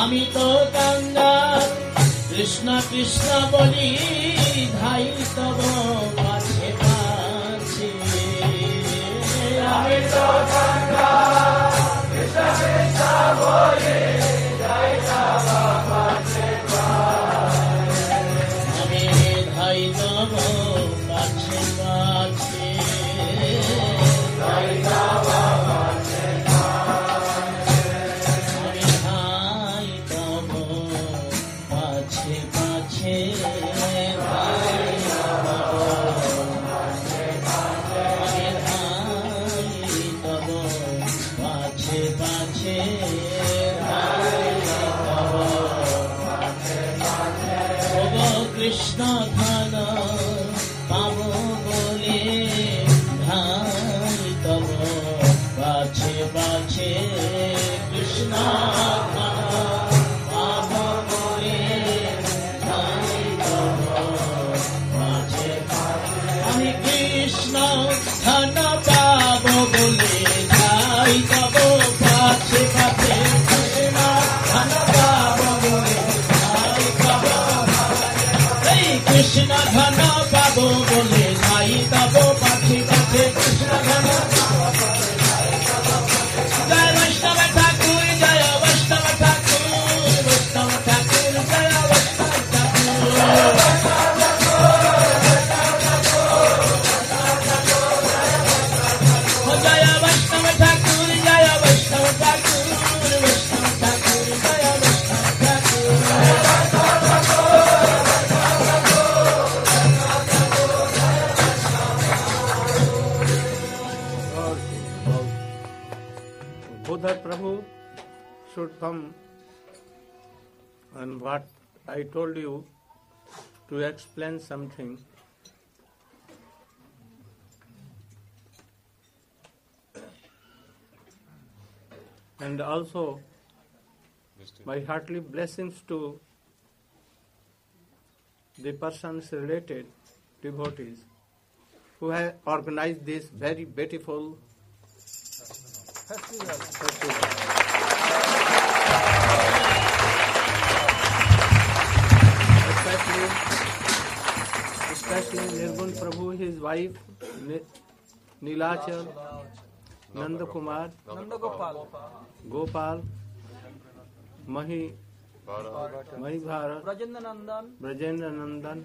Speaker 11: আমি তো কাঙ্গাল কৃষ্ণ কৃষ্ণ বলি ধাই তব পাছে পাছে আমি তো কাঙ্গাল কৃষ্ণ কৃষ্ণ বলি ধাই তব পাছে পাছে আমি ধাই তব পাছে পাছে ধাই তব পাছে কৃষ্ণ ধন পাব বলে ধাই তব পাছে পাছে কৃষ্ণ ধন পাব বলে ধাই তব পাছে পাছে আমি কৃষ্ণ ধন পাব বলে ধাই তব পাছে পাছে কৃষ্ণ ধন পাব বলে কৃষ্ণ ধন পাব বলে ধাই তব পাছে পাছে কৃষ্ণ ধন জয় বৈষ্ণব ঠাকুর জয় বৈষ্ণব ঠাকুর বৈষ্ণব ঠাকুর জয় বৈষ্ণব ঠাকুর জয় বৈষ্ণব ঠাকুর জয় বৈষ্ণব ঠাকুর বৈষ্ণব ঠাকুর জয় বৈষ্ণব ঠাকুর
Speaker 2: Buddha Prabhu should come, and what I told you to explain something. And also my heartily blessings to the persons related, devotees, who have organized this very beautiful
Speaker 3: Festival.
Speaker 2: festival. Especially, especially Nirgun Prabhu, his wife, Ni- Nilachal, Nanda Kumar,
Speaker 3: Nanda Gopal,
Speaker 2: Gopal, Mahi, Mahi Bharat,
Speaker 3: Brajendra Nandan,
Speaker 2: Brajendra Nandan,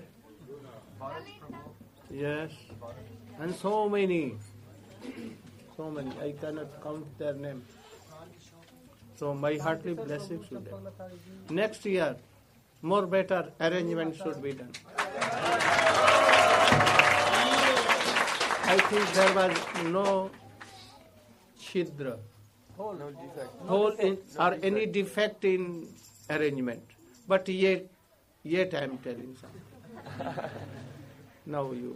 Speaker 2: yes, and so many. So many, I cannot count their name. So my heartily blessings to them. Next year, more better arrangements should be done. I think there was no chidra,
Speaker 3: whole, no defect,
Speaker 2: hole in, or any defect in arrangement. But yet, yet I am telling something. Now you.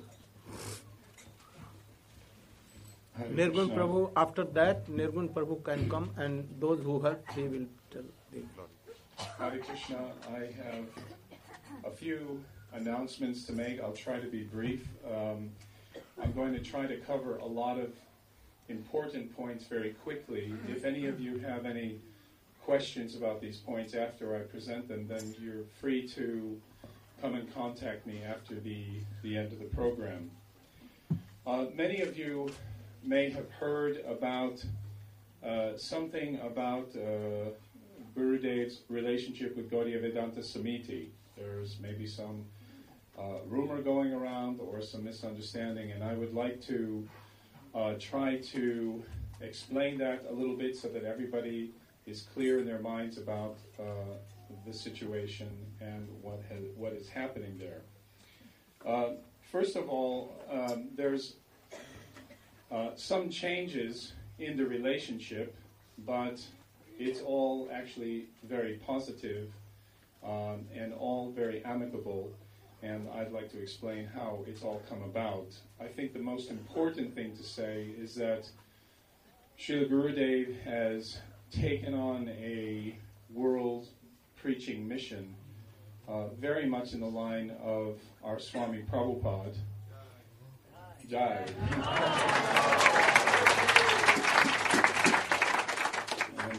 Speaker 2: Nirgun Prabhu, after that, Nirgun Prabhu can come, and those who heard, he will tell them.
Speaker 12: Hare Krishna, I have a few announcements to make. I'll try to be brief. Um, I'm going to try to cover a lot of important points very quickly. If any of you have any questions about these points after I present them, then you're free to come and contact me after the, the end of the program. Uh, many of you may have heard about uh, something about uh, Gurudev's relationship with Gaudiya Vedanta Samiti. There's maybe some uh, rumor going around or some misunderstanding, and I would like to uh, try to explain that a little bit so that everybody is clear in their minds about uh, the situation and what has, what is happening there. Uh, first of all, um, there's Uh, some changes in the relationship, but it's all actually very positive um, and all very amicable, and I'd like to explain how it's all come about. I think the most important thing to say is that Srila Gurudev has taken on a world preaching mission uh, very much in the line of our Swami Prabhupada. Jai. And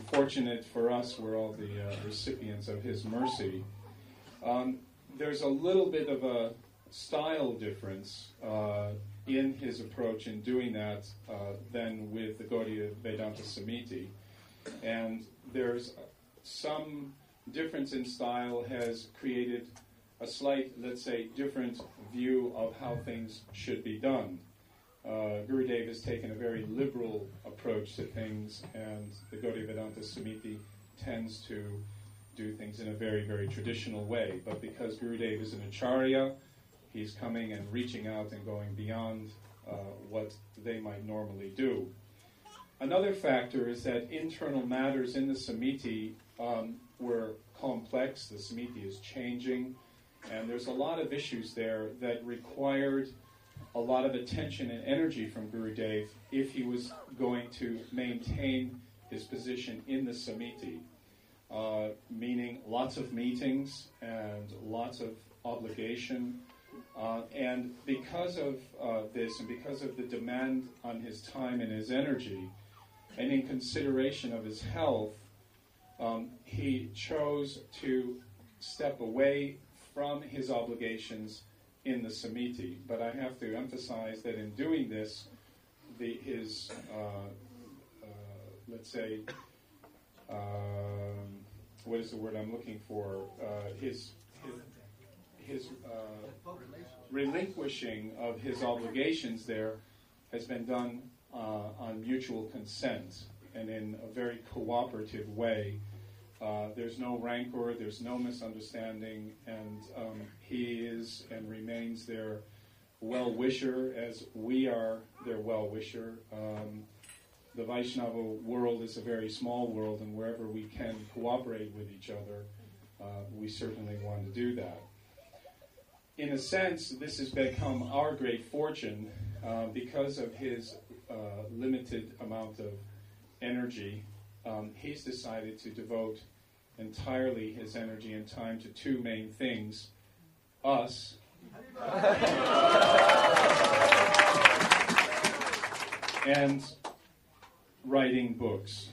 Speaker 12: fortunate for us, we're all the uh, recipients of his mercy. Um, there's a little bit of a style difference uh, in his approach in doing that uh, than with the Gaudiya Vedanta Samiti. And there's some difference in style has created a slight, let's say, different view of how things should be done. Uh, Gurudev has taken a very liberal approach to things, and the Gaudiya Vedanta Samiti tends to do things in a very, very traditional way. But because Gurudev is an acharya, he's coming and reaching out and going beyond uh, what they might normally do. Another factor is that internal matters in the Samiti um, were complex. The Samiti is changing, and there's a lot of issues there that required a lot of attention and energy from Gurudev if he was going to maintain his position in the Samiti, uh, meaning lots of meetings and lots of obligation. Uh, and because of uh, this, and because of the demand on his time and his energy, and in consideration of his health, um, he chose to step away from his obligations in the Samiti. But I have to emphasize that in doing this, the, his, uh, uh, let's say, um, what is the word I'm looking for? Uh, his his, his uh, relinquishing of his obligations there has been done uh, on mutual consent and in a very cooperative way. Uh, there's no rancor, there's no misunderstanding, and um, he is and remains their well-wisher as we are their well-wisher. Um, the Vaishnava world is a very small world, and wherever we can cooperate with each other, uh, we certainly want to do that. In a sense, this has become our great fortune uh, because of his uh, limited amount of energy. Um, he's decided to devote entirely his energy and time to two main things: us and writing books.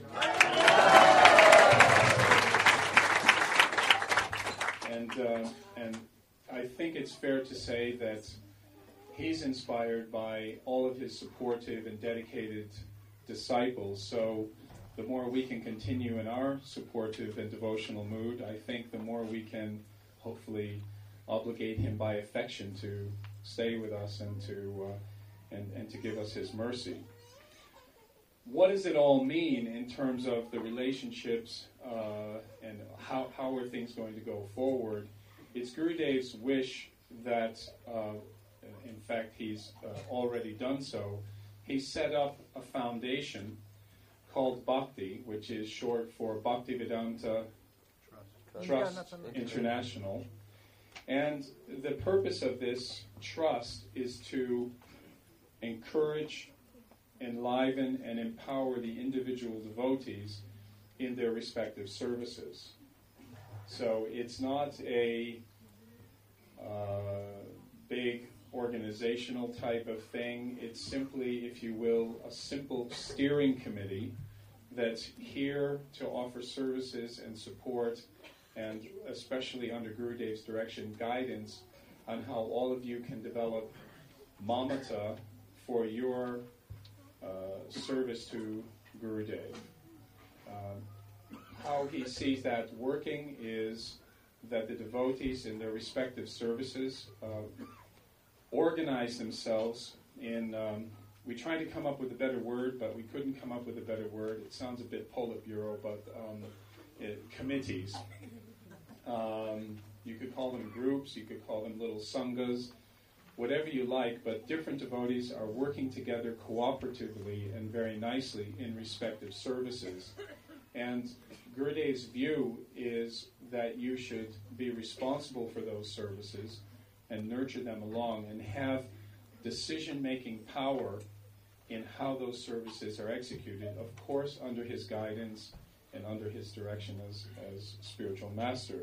Speaker 12: And uh, and I think it's fair to say that he's inspired by all of his supportive and dedicated disciples. So the more we can continue in our supportive and devotional mood, I think the more we can hopefully obligate him by affection to stay with us and to uh, and, and to give us his mercy. What does it all mean in terms of the relationships uh, and how, how are things going to go forward? It's Gurudev's wish that, uh, in fact, he's uh, already done so. He set up a foundation called Bhakti, which is short for Bhaktivedanta Trust, Trust International. And the purpose of this trust is to encourage, enliven, and empower the individual devotees in their respective services. So it's not a uh, big organizational type of thing. It's simply, if you will, a simple steering committee that's here to offer services and support, and especially under Gurudev's direction, guidance on how all of you can develop mamata for your uh, service to Gurudev. Um, how he sees that working is that the devotees in their respective services uh, organize themselves in, um, we tried to come up with a better word, but we couldn't come up with a better word. It sounds a bit Politburo, but um, it, committees. Um, you could call them groups, you could call them little sanghas, whatever you like, but different devotees are working together cooperatively and very nicely in respective services. And Gurudev's view is that you should be responsible for those services and nurture them along and have decision-making power in how those services are executed, of course under his guidance and under his direction as, as spiritual master.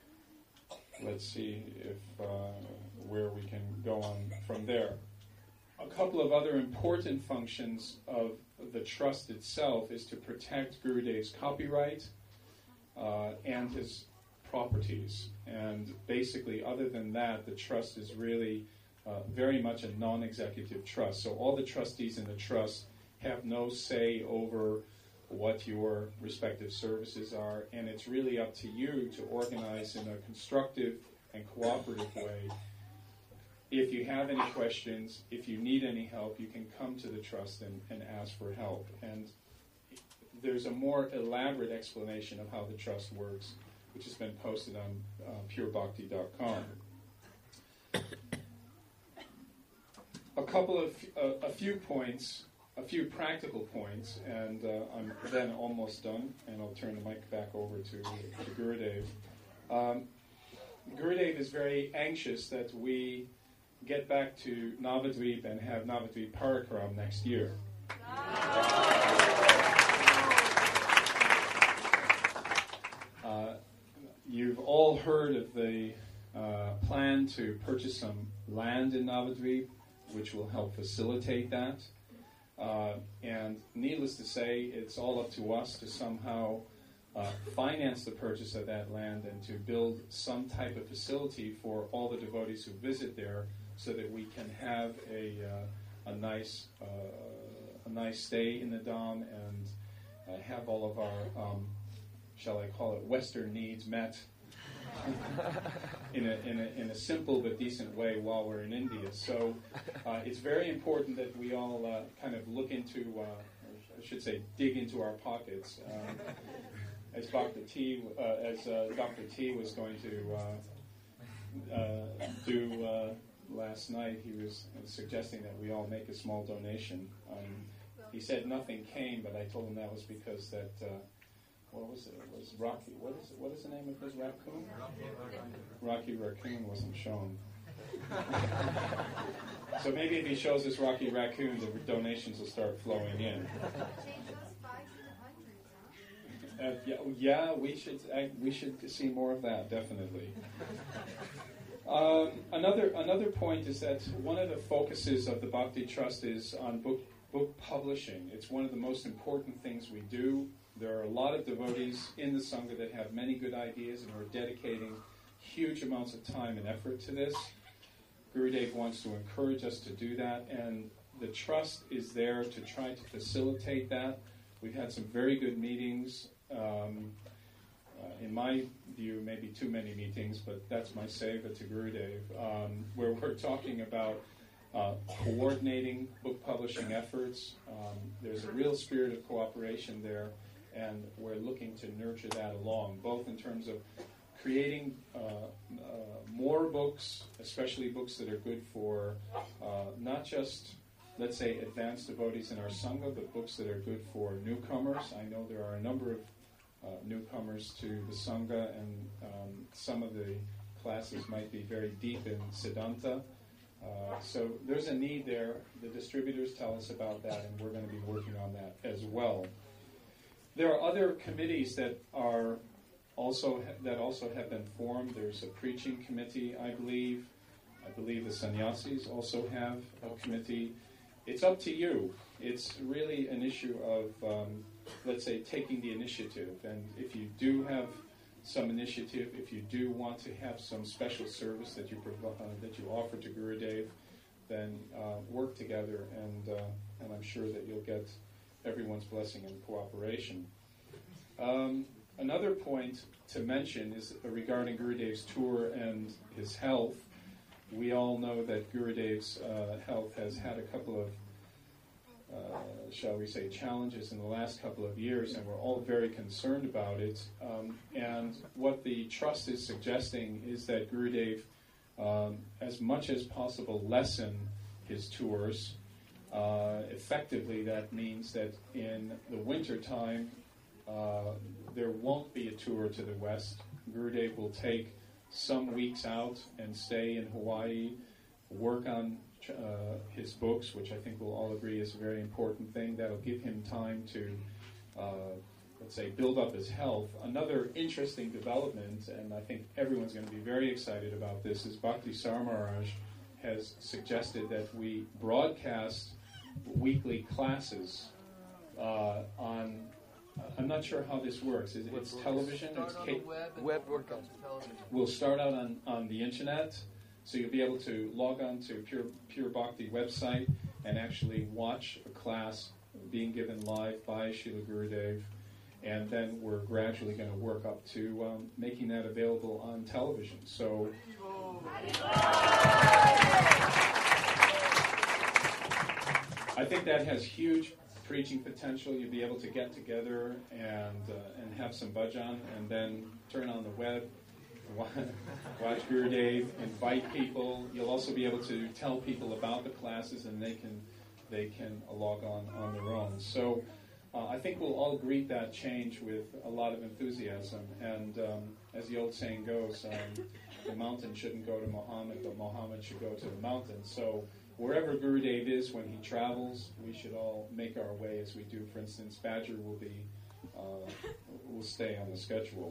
Speaker 12: Let's see if uh, where we can go on from there. a couple of other important functions of the trust itself is to protect Gurudev's copyright uh, and his properties. And basically, other than that, the trust is really uh, very much a non-executive trust. So all the trustees in the trust have no say over what your respective services are, and it's really up to you to organize in a constructive and cooperative way. If you have any questions, if you need any help, you can come to the trust and, and ask for help. And there's a more elaborate explanation of how the trust works, which has been posted on uh, pure bhakti dot com. A couple of, uh, a few points, a few practical points, and uh, I'm then almost done, and I'll turn the mic back over to, to Gurudev. Um, Gurudev is very anxious that we get back to Navadvip and have Navadvip Parikram next year. Uh, you've all heard of the uh, plan to purchase some land in Navadvip, which will help facilitate that. Uh, and needless to say, it's all up to us to somehow uh, finance the purchase of that land and to build some type of facility for all the devotees who visit there, so that we can have a uh, a nice uh, a nice stay in the Dham and uh, have all of our um, shall I call it Western needs met in a in a in a simple but decent way while we're in India. So uh, it's very important that we all uh, kind of look into, uh, or I should say, dig into our pockets. Um, as Doctor T, uh, as uh, Doctor T was going to uh, uh, do uh, last night, he was suggesting that we all make a small donation. Um, he said nothing came, but I told him that was because that. Uh, What was it? It was Rocky. What is it? What is the name of his raccoon? Rocky Raccoon wasn't shown. So maybe if he shows us Rocky Raccoon, the donations will start flowing in. Uh, yeah, yeah, we should. I, we should see more of that, definitely. Um, another another point is that one of the focuses of the Bhakti Trust is on book book publishing. It's one of the most important things we do. There are a lot of devotees in the Sangha that have many good ideas and are dedicating huge amounts of time and effort to this. Gurudev wants to encourage us to do that, and the Trust is there to try to facilitate that. We've had some very good meetings. Um, uh, in my view, maybe too many meetings, but that's my seva to Gurudev, um, where we're talking about uh, coordinating book publishing efforts. Um, there's a real spirit of cooperation there. And we're looking to nurture that along, both in terms of creating uh, uh, more books, especially books that are good for uh, not just, let's say, advanced devotees in our Sangha, but books that are good for newcomers. I know there are a number of uh, newcomers to the Sangha, and um, some of the classes might be very deep in Siddhanta. Uh, so there's a need there. The distributors tell us about that, and we're going to be working on that as well. There are other committees that are also that also have been formed. There's a preaching committee, I believe. I believe the sannyasis also have a committee. It's up to you. It's really an issue of, um, let's say, taking the initiative. And if you do have some initiative, if you do want to have some special service that you provi- uh, that you offer to Gurudev, then uh, work together, and uh, and I'm sure that you'll get everyone's blessing and cooperation. Um, another point to mention is regarding Gurudev's tour and his health. We all know that Gurudev's uh, health has had a couple of, uh, shall we say, challenges in the last couple of years, and we're all very concerned about it. Um, and what the Trust is suggesting is that Gurudev, um, as much as possible, lessen his tours. Uh, effectively, that means that in the winter time, uh, there won't be a tour to the west. Gurudev will take some weeks out and stay in Hawaii, work on uh, his books, which I think we'll all agree is a very important thing. That'll give him time to, uh, let's say, build up his health. Another interesting development, and I think everyone's going to be very excited about this, is Bhakti Sar Maharaj has suggested that we broadcast weekly classes uh, on. I'm not sure how this works. Is it, it's television? It's ca-
Speaker 5: web, web broadcast.
Speaker 12: We'll start out on, on the internet, so you'll be able to log on to Pure, Pure Bhakti website and actually watch a class being given live by Srila Gurudev, and then we're gradually going to work up to um, making that available on television. So. I think that has huge preaching potential. You'll be able to get together and uh, and have some bhajan, and then turn on the web, watch Gurudev, invite people. You'll also be able to tell people about the classes, and they can they can log on on their own. So uh, I think we'll all greet that change with a lot of enthusiasm. And um, as the old saying goes, um, the mountain shouldn't go to Muhammad, but Muhammad should go to the mountain. So wherever Gurudev is when he travels, we should all make our way as we do. For instance, Badger will be uh, will stay on the schedule.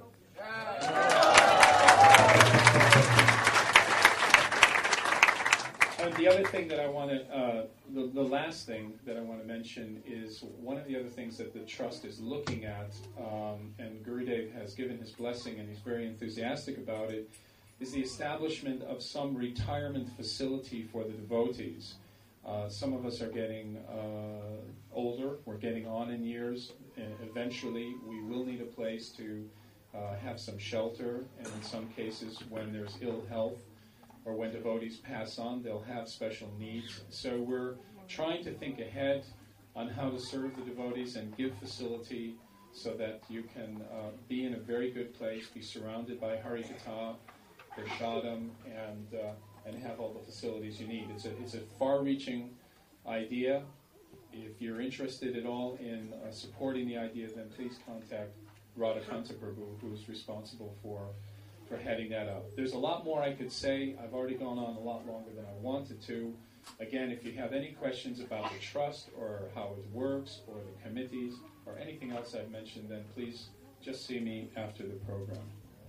Speaker 12: And the other thing that I want to, uh, the, the last thing that I want to mention is one of the other things that the Trust is looking at, um, and Gurudev has given his blessing and he's very enthusiastic about it, is the establishment of some retirement facility for the devotees. Uh, some of us are getting uh, older, we're getting on in years, and eventually we will need a place to uh, have some shelter, and in some cases when there's ill health or when devotees pass on, they'll have special needs. So we're trying to think ahead on how to serve the devotees and give facility so that you can uh, be in a very good place, be surrounded by Harikatha, Prashadam, and uh, and have all the facilities you need. It's a it's a far-reaching idea. If you're interested at all in uh, supporting the idea, then please contact Radhakanta Prabhu, who is responsible for for heading that up. There's a lot more I could say. I've already gone on a lot longer than I wanted to. Again, if you have any questions about the trust or how it works or the committees or anything else I've mentioned, then please just see me after the program.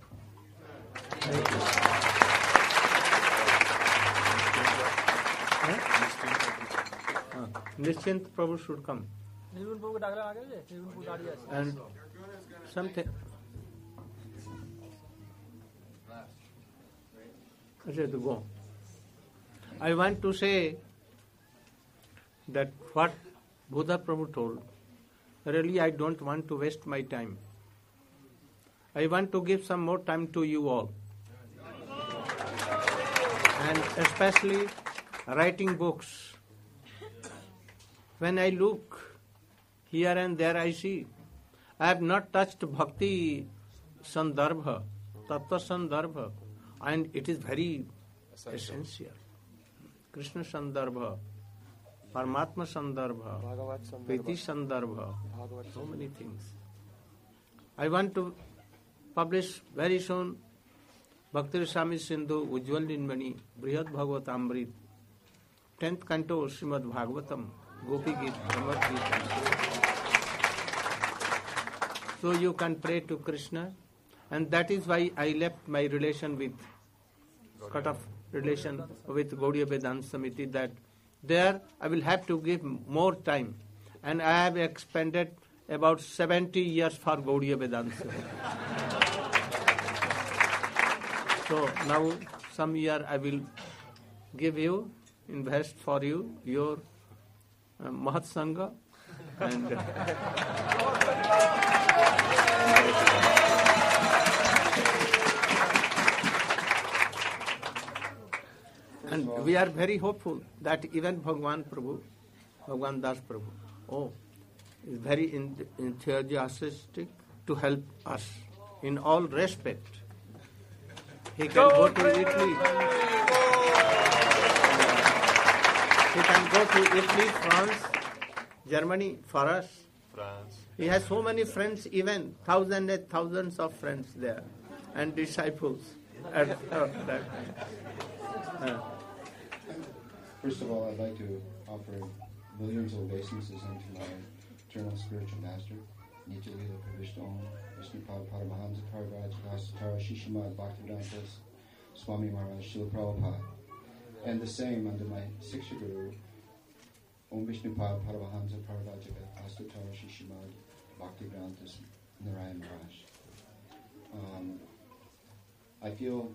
Speaker 2: Nischint Prabhu should come. And something. Okay, to go. I want to say that what Buddha Prabhu told, really I don't want to waste my time. I want to give some more time to you all. And especially writing books. When I look here and there, I see I have not touched Bhakti Sandarbha, Tattva Sandarbha, and it is very essential. Krishna Sandarbha, Paramatma Sandarbha, Priti Sandarbha, so many things. I want to publish very soon Bhakti Swami Sindhu, Ujjwal Nirmani, Brihad Bhagavatamrit, tenth canto Srimad Bhagavatam, Gopi Geet, Bhagavad Gita. So you can pray to Krishna, and that is why I left my relation with, cut off relation with Gaudiya Vedanta Samiti, that there I will have to give more time, and I have expended about seventy years for Gaudiya Vedanta Samiti. So now some year I will give you, invest for you, your uh, Mahat Sangha, and uh, and we are very hopeful that even Bhagwan Prabhu, Bhagwan Das Prabhu, oh, is very enthusiastic to help us in all respect. He can go to Italy. He can go to Italy, France, Germany for us.
Speaker 4: France.
Speaker 2: He has so many friends, even thousands and thousands of friends there, and disciples. At, uh, that, uh,
Speaker 13: First of all, I'd like to offer millions of obeisances unto my eternal spiritual master, Nityalila Pravishta Om, Vishnupada Paramahamsa Parvaraj Vasatara Shishimad Bhaktivedanta Swami Maharaj Srila Prabhupada. and the same under my Siksha Guru, Om Vishnupad Paramahamsa Parvajaka Astatara Shishimad Bhaktivedanta Narayan Maharaj. Um, I feel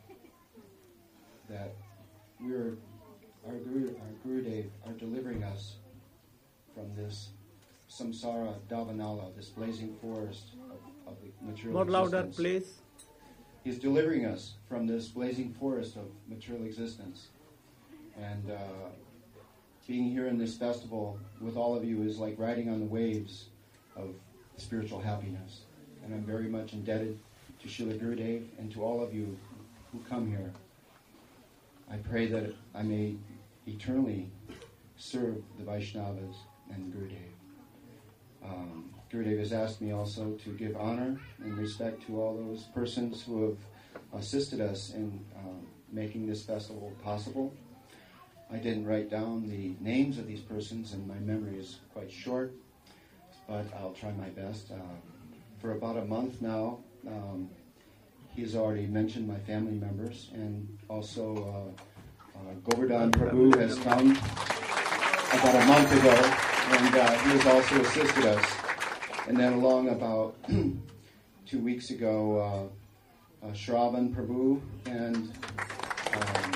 Speaker 13: that we're our Guru, our Gurudev are delivering us from this samsara davanala, this blazing forest of, of the material
Speaker 2: More louder,
Speaker 13: existence.
Speaker 2: please.
Speaker 13: He's delivering us from this blazing forest of material existence. And uh, being here in this festival with all of you is like riding on the waves of spiritual happiness. And I'm very much indebted to Srila Gurudev and to all of you who come here. I pray that I may eternally serve the Vaishnavas and Gurudev. Um, Gurudev has asked me also to give honor and respect to all those persons who have assisted us in um, making this festival possible. I didn't write down the names of these persons, and my memory is quite short, but I'll try my best. Uh, for about a month now, um, he has already mentioned my family members, and also uh, uh, Govardhan Prabhu has come about a month ago, and uh, he has also assisted us. And then along about two weeks ago, uh, uh, Shravan Prabhu and um,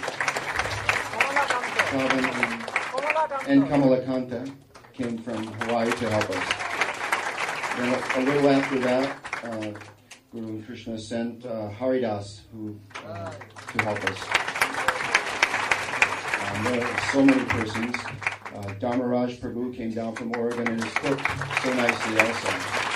Speaker 13: Shravan and, and Kamalakanta came from Hawaii to help us. Then a, a little after that, uh, Guru Krishna sent uh, Haridas who uh, to help us. Um, there are so many persons. Uh, Dharmaraj Prabhu came down from Oregon and has cooked so nicely also.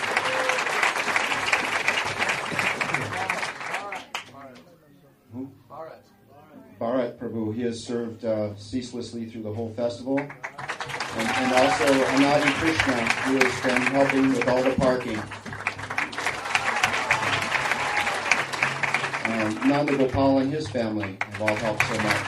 Speaker 13: Who? Bharat Prabhu. He has served uh, ceaselessly through the whole festival. And, and also Anadi Krishna, who has been helping with all the parking. Um, Nanda Gopal and his family have all helped so much.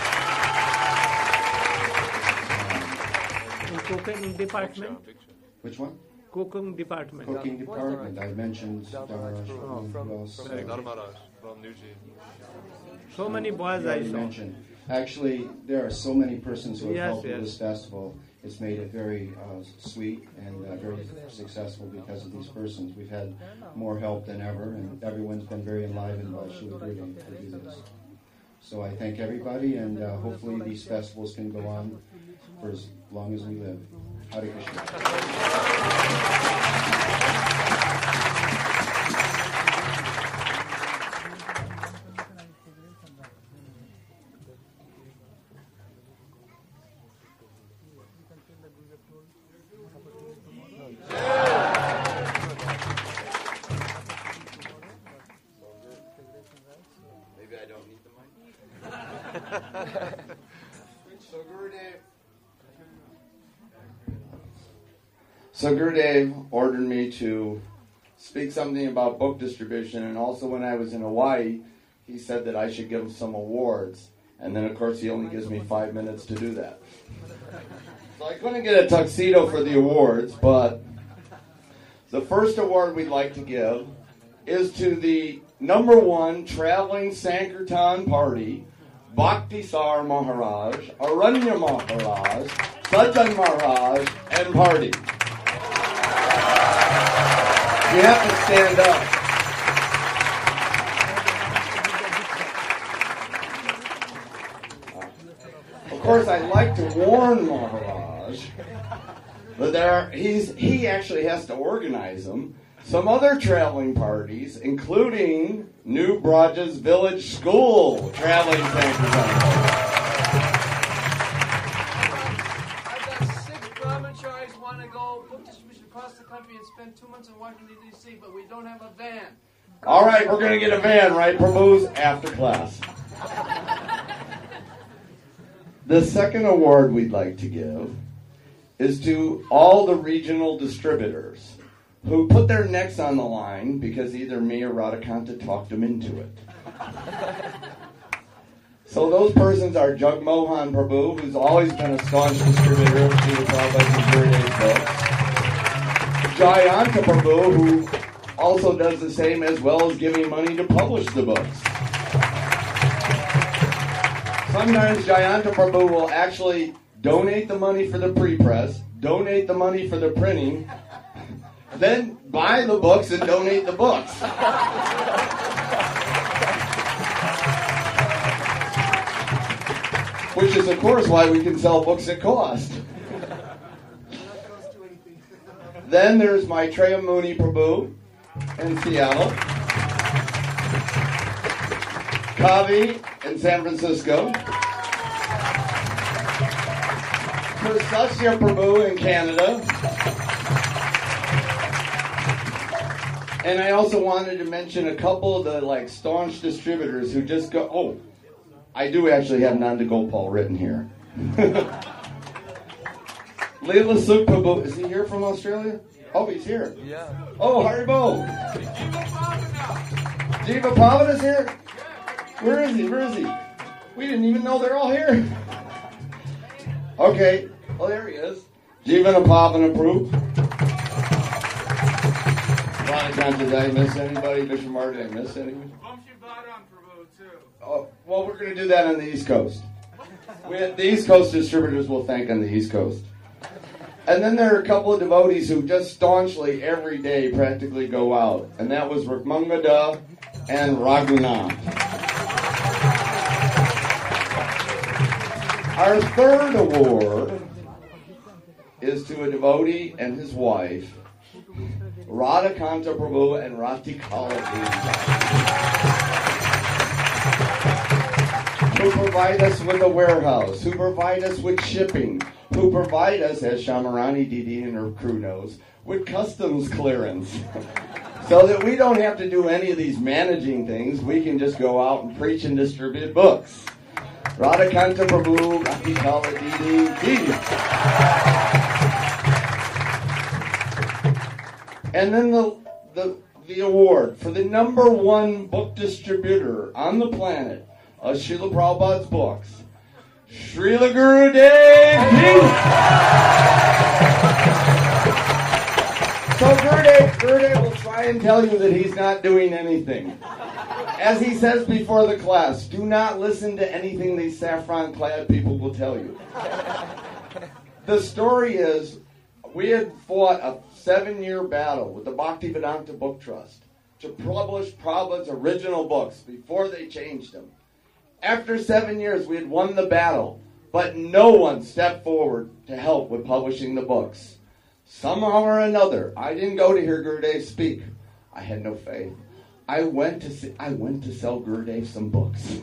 Speaker 2: Cooking department.
Speaker 13: Which one?
Speaker 2: Cooking department.
Speaker 13: Cooking department. I mentioned Dharmaraj.
Speaker 2: Oh,
Speaker 13: Who else?
Speaker 4: Dharmaraj from New Jersey.
Speaker 2: So many boys
Speaker 13: You
Speaker 2: I
Speaker 13: already
Speaker 2: saw.
Speaker 13: mentioned. Actually, there are so many persons who have
Speaker 2: Yes,
Speaker 13: helped
Speaker 2: yes.
Speaker 13: with this festival. It's made it very uh, sweet and uh, very successful because of these persons. We've had more help than ever, and everyone's been very enlivened by Srila Gurudev to do this. So I thank everybody, and uh, hopefully these festivals can go on for as long as we live. Hare Krishna.
Speaker 5: Maybe I don't need the mic. So Gurudev. So Gurudev ordered me to speak something about book distribution, and also when I was in Hawaii, he said that I should give him some awards. And then, of course, he only gives me five minutes to do that. So I couldn't get a tuxedo for the awards, but the first award we'd like to give is to the number one traveling Sankirtan party, Bhaktisar Maharaj, Aranya Maharaj, Sajjan Maharaj, and party. You have to stand up. Of course, I'd like to warn Maharaj that there are, he's, he actually has to organize them. Some other traveling parties, including New Braja's Village School traveling Sankirtan.
Speaker 6: I've got six brahmacharis want to go book distribution across the country and spend two months in Washington, D C, but we don't have a van.
Speaker 5: All right, we're going to get a van, right, Prabhu's? After class. The second award we'd like to give is to all the regional distributors who put their necks on the line because either me or Radhakanta talked them into it. So those persons are Jagmohan Prabhu, who's always been a staunch distributor of Srila Prabhupada's books. Jayanta Prabhu, who also does the same as well as giving money to publish the books. sometimes Jayanta Prabhu will actually donate the money for the pre-press, donate the money for the printing, then buy the books and donate the books. Which is, of course, why we can sell books at cost. Then there's Maitreya Muni Prabhu in Seattle, Kavi in San Francisco, Prasasya Prabhu in Canada, and I also wanted to mention a couple of the like staunch distributors who just go, oh, I do actually have Nanda Gopal written here. Leela Suk Prabhu, is he here from Australia? Oh, he's here.
Speaker 6: Yeah.
Speaker 5: Oh, Haribo. Jiva Pavana's here? Where is he? Where is he? We didn't even know they're all here. Okay. Oh, there he is. Jivana Pavana Prabhu. Radhakanta, did I miss anybody? Bishop Martin, did I miss anyone? Oh, well, we're going to do that on the East Coast. We have, the East Coast distributors will thank on the East Coast. And then there are a couple of devotees who just staunchly every day practically go out. And that was Rukmangada and Raghunath. Our third award is to a devotee and his wife, Radhakanta Prabhu and Ratikala Devi, who provide us with a warehouse, who provide us with shipping, who provide us, as Shamarani Didi and her crew knows, with customs clearance. So that we don't have to do any of these managing things. We can just go out and preach and distribute books. Radhakanta Prabhu, Ratikala Didi, Didi. And then the, the, the award for the number one book distributor on the planet of Srila Prabhupada's books, Srila Gurudev Ji. So Gurudev, Gurudev will try and tell you that he's not doing anything. As he says before the class, do not listen to anything these saffron-clad people will tell you. The story is, we had fought a seven-year battle with the Bhaktivedanta Book Trust to publish Prabhupada's original books before they changed them. After seven years, we had won the battle, but no one stepped forward to help with publishing the books. Somehow or another, I didn't go to hear Gurudev speak. I had no faith. I went to see, I went to sell Gurudev some books.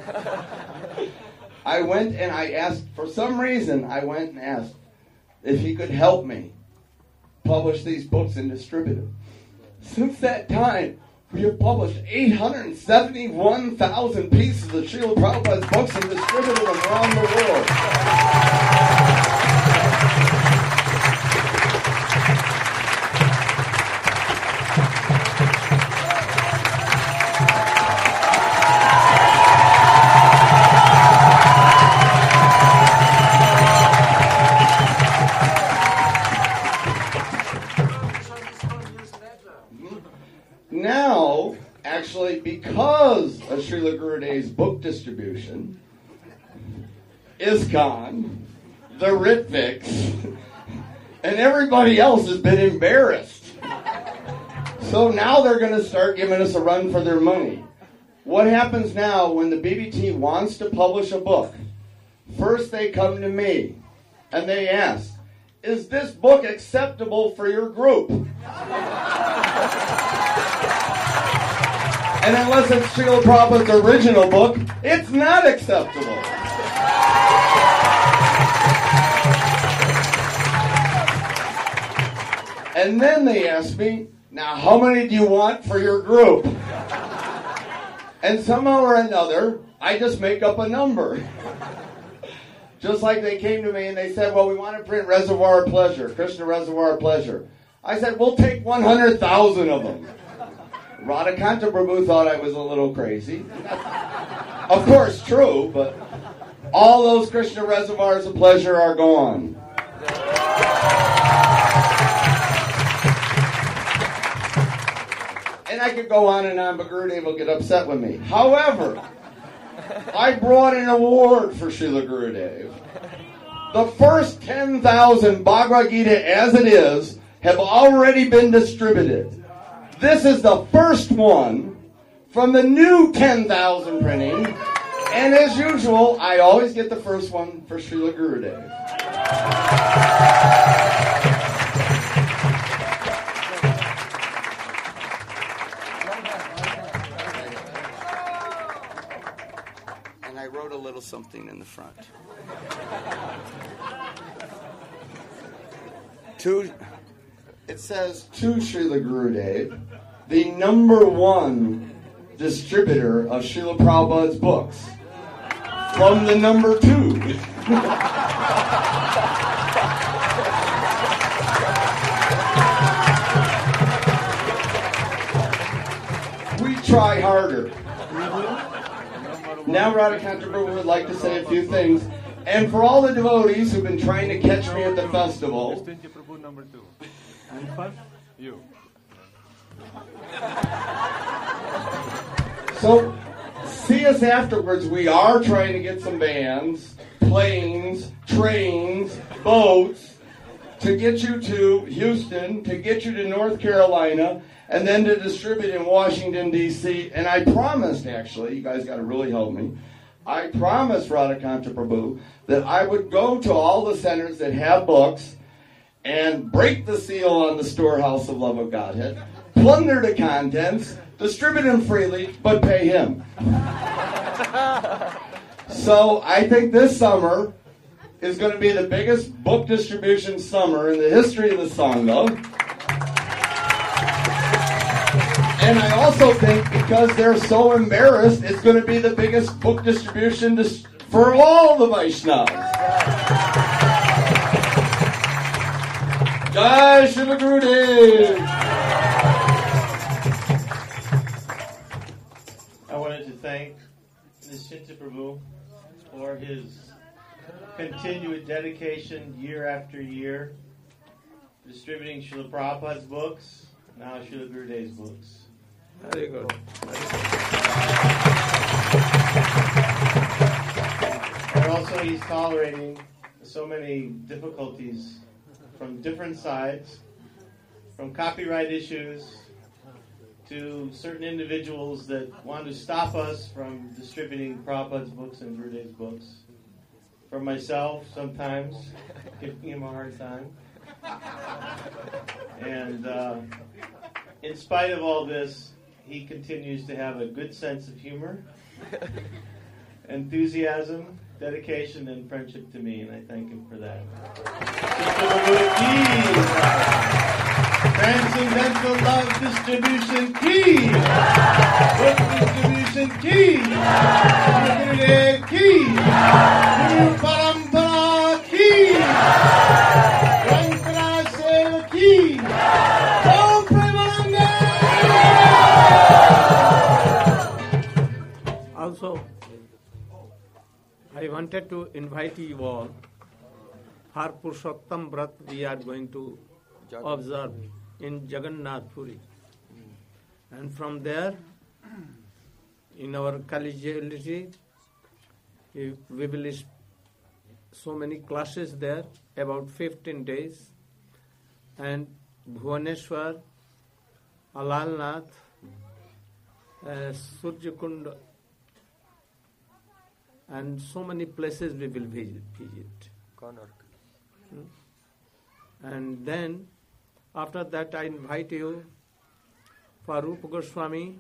Speaker 5: I went and I asked, for some reason, I went and asked if he could help me publish these books and distribute them. Since that time, we have published eight hundred seventy-one thousand pieces of Srila Prabhupada's books and distributed them around the world. Now, actually, because of Srila Gurudev's book distribution, ISKCON, the Ritviks, and everybody else has been embarrassed. So now they're going to start giving us a run for their money. What happens now when the B B T wants to publish a book? First they come to me and they ask, is this book acceptable for your group? And unless it's Srila Prabhupada's original book, it's not acceptable. And then they ask me, now how many do you want for your group? And somehow or another, I just make up a number. Just like they came to me and they said, well, we want to print Reservoir of Pleasure, Krishna Reservoir of Pleasure. I said, we'll take one hundred thousand of them. Radhakanta Prabhu thought I was a little crazy. Of course, true, but all those Krishna Reservoirs of Pleasure are gone. And I could go on and on, but Gurudev will get upset with me. However, I brought an award for Srila Gurudev. The first ten thousand Bhagavad Gita as it is have already been distributed. This is the first one from the new ten thousand printing. And as usual, I always get the first one for Srila Gurudev. And I wrote a little something in the front. To, it says, to Srila Gurudev, the number one distributor of Srila Prabhupada's books, from the number two. We try harder. Now Radhakanta Prabhu would like to say a few things. And for all the devotees who've been trying to catch me at the festival.
Speaker 4: Number two. And first, you.
Speaker 5: So, see us afterwards. We are trying to get some vans, planes, trains, boats, to get you to Houston, to get you to North Carolina, and then to distribute in Washington, D C And I promised, actually, you guys got to really help me, I promised Radhakanta Prabhu that I would go to all the centers that have books and break the seal on the storehouse of love of Godhead, plunder the contents, distribute them freely, but pay him. So I think this summer is going to be the biggest book distribution summer in the history of the Sangha. And I also think because they're so embarrassed, it's going to be the biggest book distribution dis- for all the Vaishnavas. Jai Srila Gurudev!
Speaker 14: I wanted to thank Nischinta Prabhu for his continued dedication year after year, distributing Srila Prabhupada's books, now Srila Gurudev's books.
Speaker 2: Very good.
Speaker 14: And also he's tolerating so many difficulties from different sides, from copyright issues to certain individuals that want to stop us from distributing Prabhupada's books and Gurudev's books. For myself, sometimes, giving him a hard time. And uh, in spite of all this, he continues to have a good sense of humor, enthusiasm, dedication, and friendship to me, and I thank him for that. Transcendental Love Distribution Key! Book Distribution Key! Gurudev Key! Guru Parampara Key! Rankara Seva Key! Om Premanande!
Speaker 2: Also, I wanted to invite you all for Purushottam Vrat we are going to observe in Jagannath Puri. And from there, in our collegiality, we will so many classes there, about fifteen days. And Bhuvaneshwar, Alalnath, uh, Surjakund, and so many places we will visit. Hmm? And then, after that, I invite you for Rupa Goswami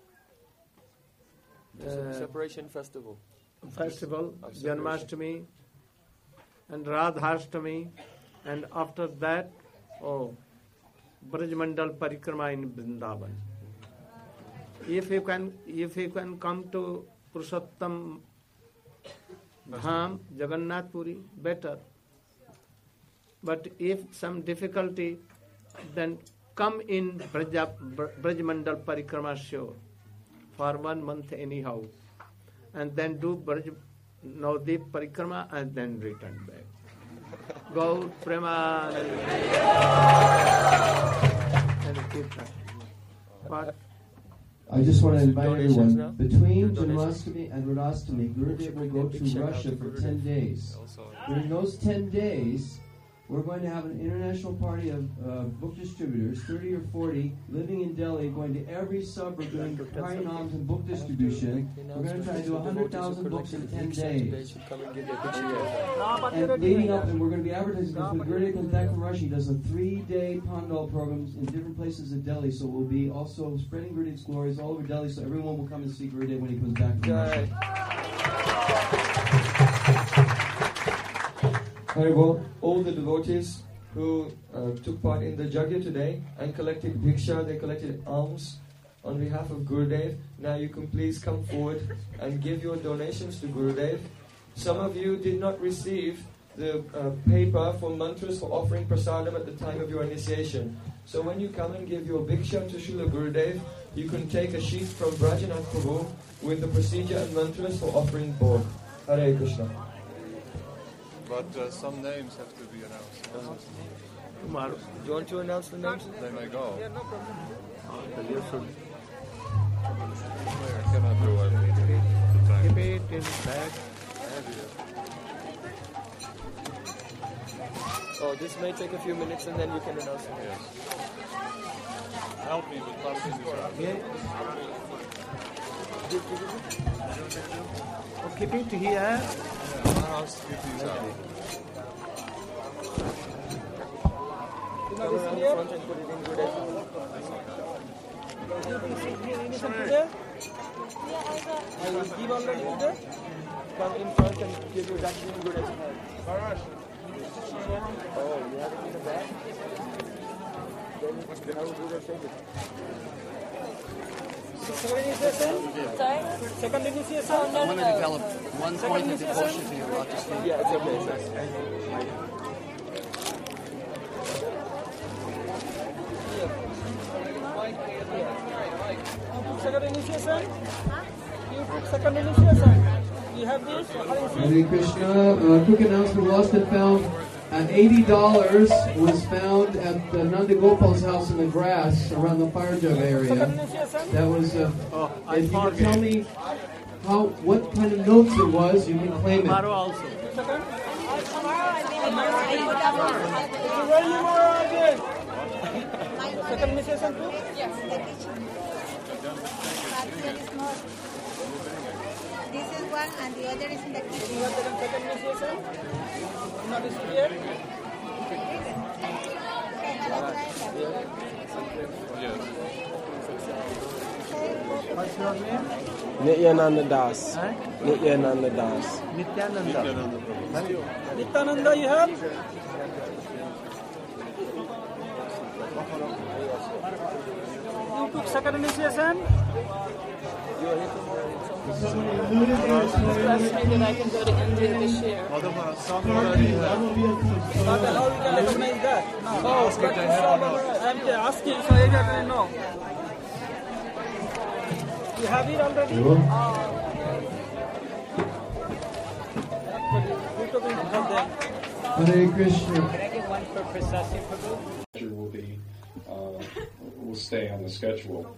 Speaker 2: uh,
Speaker 15: Separation Festival.
Speaker 2: Festival,
Speaker 15: Of separation.
Speaker 2: Janmashtami, and Radhashtami, and after that, oh, Brajmandal Parikrama in Vrindavan. If you can, if you can come to Purushottam Dham, Jagannath Puri, better. But if some difficulty, then come in Braja, Brajmandal Parikrama sure, for one month anyhow, and then do Braj, Navdeep Parikrama and then return back. Gaur Prema and Kirtan. But
Speaker 8: I just want to invite
Speaker 15: Donations
Speaker 8: everyone,
Speaker 15: now?
Speaker 8: between
Speaker 15: Donations?
Speaker 8: Janmashtami and Radhastami, Gurudev will go to Russia for ten days. During those ten days, we're going to have an international party of uh, book distributors, thirty or forty, living in Delhi, going to every suburb doing harinams and book distribution. We're going to try to do one hundred thousand books in ten days. And leading up, and we're going to be advertising this when Gurudev comes back from Russia. He does a three-day Pandal programs in different places of Delhi, so we'll be also spreading Gurudev's glories all over Delhi, so everyone will come and see Gurudev when he comes back from Russia.
Speaker 15: Haribol, all the devotees who uh, took part in the Yajna today and collected bhiksha, they collected alms on behalf of Gurudev. Now you can please come forward and give your donations to Gurudev. Some of you did not receive the uh, paper for mantras for offering prasadam at the time of your initiation. So when you come and give your bhiksha to Srila Gurudev, you can take a sheet from Brajanath Prabhu with the procedure and mantras for offering bhog. Hare Krishna.
Speaker 4: But uh, some names have to be announced.
Speaker 15: Tomorrow. Do you want to announce the names?
Speaker 4: They may go.
Speaker 15: Yeah, no problem.
Speaker 4: Uh, you should. I cannot do it.
Speaker 2: Keep it in back.
Speaker 15: Oh, this may take a few minutes and then you can announce it.
Speaker 4: Yes. Help me with passing this out.
Speaker 2: Yeah. Oh, keep it here.
Speaker 4: Yeah, I'll keep these out.
Speaker 15: Come around the front and put it in good I will give already there. Come in front and give you that in good Alright. Oh, you have it in the back? Then how would you take it? Second initiation? Sorry? Second initiation?
Speaker 16: I want to develop one point of devotion to your Lord.
Speaker 15: Yeah, it's okay. It's Second initiation? You took second initiation? You have this?
Speaker 8: Hare Krishna. Uh, quick announcement: Lost and Found. Uh, eighty dollars was found at uh, Nanda Gopal's house in the grass around the fire jug area. That was. Uh,
Speaker 2: oh,
Speaker 8: if you can tell me how, what kind of notes it was, you can claim it.
Speaker 2: Tomorrow also.
Speaker 15: Second initiation too?
Speaker 17: Yes. This is one and the other is in the kitchen.
Speaker 15: You have taken second initiation? Not this yet?
Speaker 2: What's your name?
Speaker 18: Nityananda Das.
Speaker 2: Huh?
Speaker 18: Nityananda Das.
Speaker 2: Nityananda.
Speaker 15: Nityananda you have? You took second initiation? You are here tomorrow.
Speaker 19: That I can go to India this year.
Speaker 15: Father, how we can recognize that? Oh, I'm asking, so I don't know. You have it already?
Speaker 8: Hare Krishna.
Speaker 20: Can I get one for Prasasi Prabhu?
Speaker 12: Will be uh, will stay on the schedule.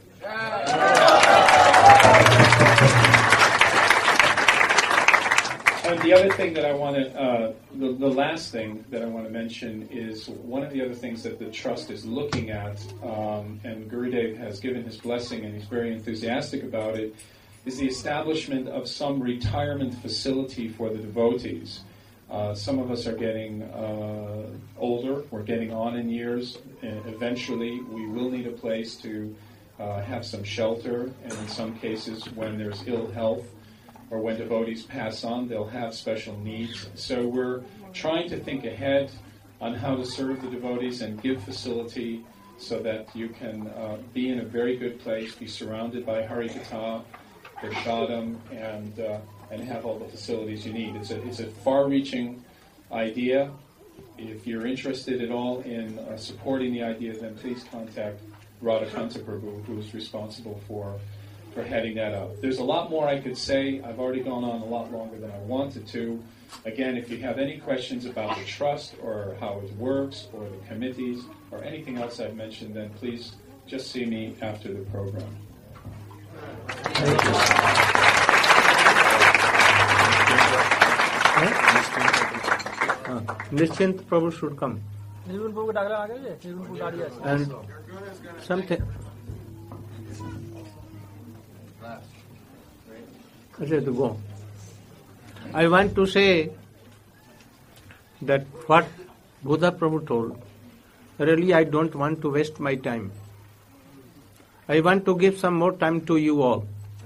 Speaker 12: And the other thing that I want to, uh, the, the last thing that I want to mention is one of the other things that the trust is looking at, um, and Gurudev has given his blessing and he's very enthusiastic about it, is the establishment of some retirement facility for the devotees. Uh, some of us are getting uh, older, we're getting on in years, and eventually we will need a place to uh, have some shelter, and in some cases when there's ill health, or when devotees pass on, they'll have special needs. So we're trying to think ahead on how to serve the devotees and give facility so that you can uh, be in a very good place, be surrounded by Harikatha, Prashadam, and uh, and have all the facilities you need. It's a, it's a far-reaching idea. If you're interested at all in uh, supporting the idea, then please contact Radhakanta Prabhu, who is responsible for for heading that up. There's a lot more I could say. I've already gone on a lot longer than I wanted to. Again, if you have any questions about the trust or how it works or the committees or anything else I've mentioned, then please just see me after the program.
Speaker 2: Nischint Prabhu should come.
Speaker 3: निर्गुण प्रभु को डाकला आगे जे निर्गुण प्रभु गाड़ी আছে
Speaker 2: And something. Okay, to go. I want to say that what Buddha Prabhu told, really I don't want to waste my time. I want to give some more time to you all.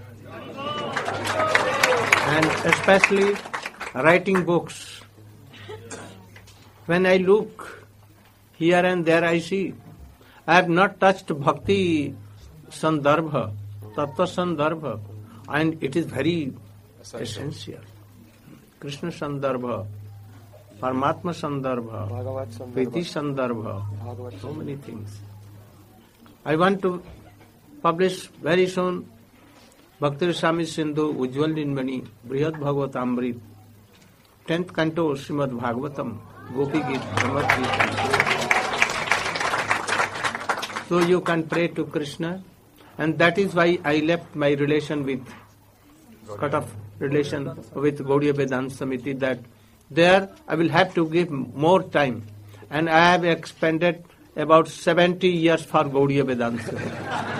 Speaker 2: And especially writing books. When I look here and there, I see I have not touched Bhakti Sandarbha, Tattva Sandarbha, and it is very essential. Krishna Sandarbha, Paramatma Sandarbha, Priti Sandarbha, so many things. I want to publish very soon Bhakti Rasami Sindhu, Ujjwal Nirmani, Brihad Bhagavatamrit, tenth canto Srimad Bhagavatam, Gopi Gita, Bhagavad Gita. So you can pray to Krishna, and that is why I left my relation with, cut off relation with Gaudiya Vedanta Samiti, that there I will have to give more time, and I have expended about seventy years for Gaudiya Vedanta Samiti.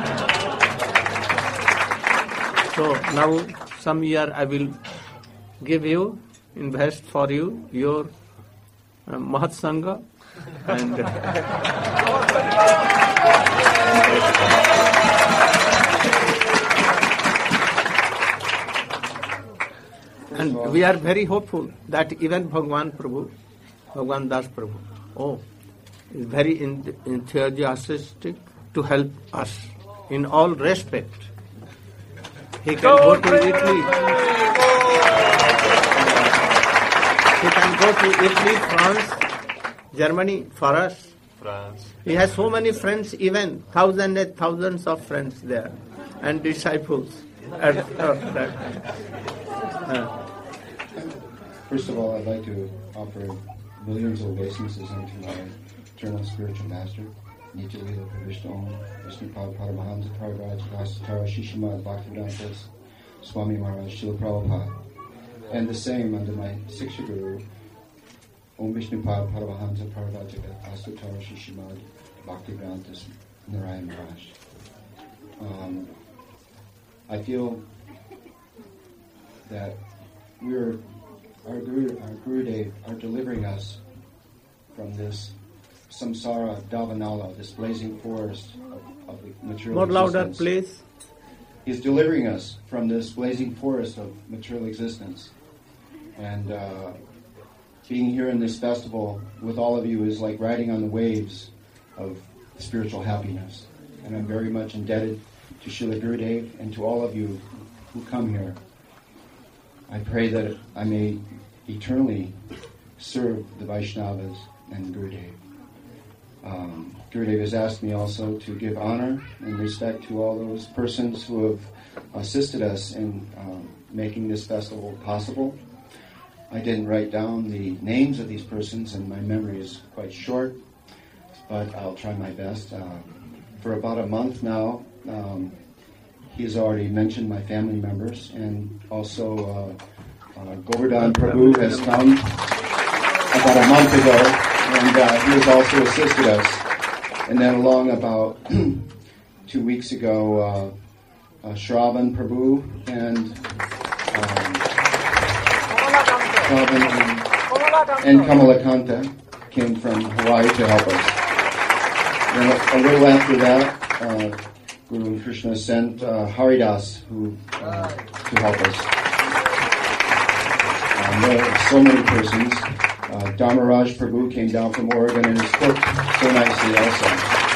Speaker 2: So now some year I will give you, invest for you, your uh, Mahat Sangha, and and we are very hopeful that even Bhagwan Prabhu, Bhagwan Das Prabhu, oh, is very enthusiastic to help us in all respect. He can go to Italy. He can go to Italy, France, Germany for us.
Speaker 4: France.
Speaker 2: He has so many friends, even thousands and thousands of friends there, and disciples. At, uh, that. Uh.
Speaker 13: First of all, I'd like to offer millions of obeisances unto my eternal spiritual master, Nityalila Pravishta Om, Vishnupad Paramahansa Parvaraj Vasatara Shishimad Bhaktivedanta Swami Maharaj Srila Prabhupada, and the same under my Siksha Guru, Om Vishnupad Paramahansa Parvaraj Vasatara Shishimad Bhaktivedanta Narayan Maharaj. Um, I feel that we're our Guru, our Gurudev are delivering us from this samsara davanala, this blazing forest of, of material
Speaker 2: More
Speaker 13: existence.
Speaker 2: louder, please.
Speaker 13: He's delivering us from this blazing forest of material existence. And uh, being here in this festival with all of you is like riding on the waves of spiritual happiness. And I'm very much indebted to Srila Gurudev and to all of you who come here. I pray that I may eternally serve the Vaishnavas and Gurudev. Um, Gurudev has asked me also to give honor and respect to all those persons who have assisted us in um, making this festival possible. I didn't write down the names of these persons, and my memory is quite short, but I'll try my best. Uh, for about a month now, um, he has already mentioned my family members, and also uh, uh, Govardhan Prabhu has come about a month ago, and uh, he has also assisted us. And then along about two weeks ago, uh, uh, Shravan Prabhu and um, Shravan and, and Kamalakanta came from Hawaii to help us. And a, a little after that, uh, Guru Krishna sent uh, Haridas who uh, to help us. Um, there are so many persons. Uh, Dharmaraj Prabhu came down from Oregon and has cooked so nicely also.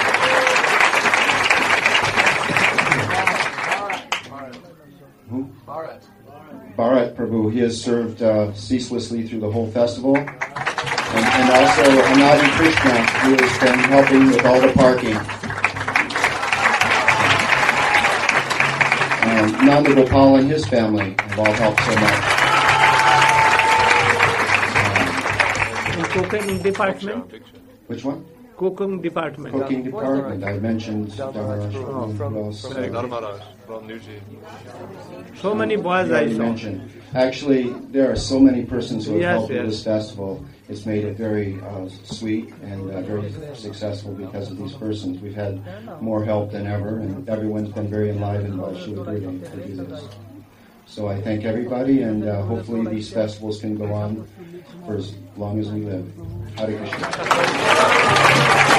Speaker 13: Who?
Speaker 6: Bharat.
Speaker 13: Bharat Prabhu. He has served uh, ceaselessly through the whole festival. And, and also Anadi Krishna, who has been helping with all the parking. Um, Nanda Gopal and his family have all helped so much.
Speaker 2: Cooking department.
Speaker 13: Which one?
Speaker 2: Cooking department.
Speaker 13: Cooking department. I mentioned Dharmaraj.
Speaker 4: Dharmaraj. well, Nuji.
Speaker 2: So many boys
Speaker 13: You
Speaker 2: I
Speaker 13: already
Speaker 2: saw.
Speaker 13: mentioned. Actually, there are so many persons who have
Speaker 2: Yes,
Speaker 13: helped with
Speaker 2: yes.
Speaker 13: this festival. It's made it very uh, sweet and uh, very successful because of these persons. We've had more help than ever, and everyone's been very enlivened by Srila Gurudev to do this. So I thank everybody, and uh, hopefully these festivals can go on for as long as we live. Hare Krishna.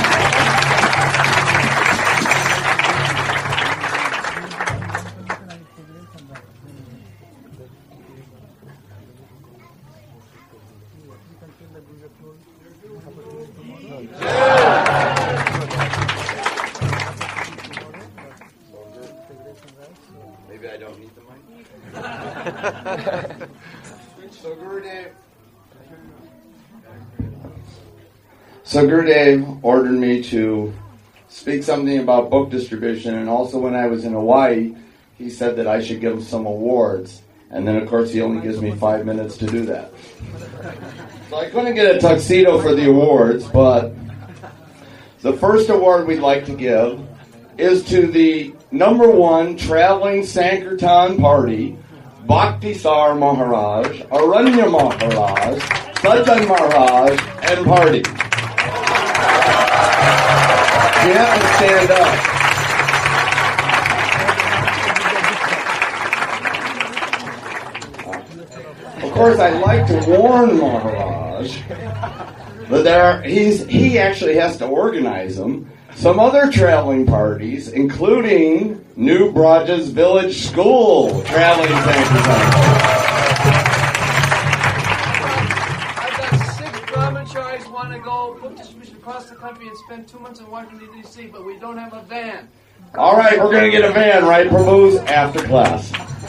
Speaker 5: Maybe I don't need the mic. So Gurudev, so Gurudev ordered me to speak something about book distribution, and also when I was in Hawaii, he said that I should give him some awards. And then, of course, he only gives me five minutes to do that. So I couldn't get a tuxedo for the awards, but the first award we'd like to give is to the number one traveling Sankirtan party, Bhaktisar Maharaj, Aranya Maharaj, Sajjan Maharaj, and party. You have to stand up. Of course, I'd like to warn Maharaj that there are, he's, he actually has to organize them. Some other traveling parties, including New Braja's Village School traveling Sankirtan.
Speaker 6: I've got six brahmacharis want to go book distribution across the country and spend two months in Washington, D C, but we don't have a van.
Speaker 5: All right, we're going to get a van, right, Prabhu's, after class.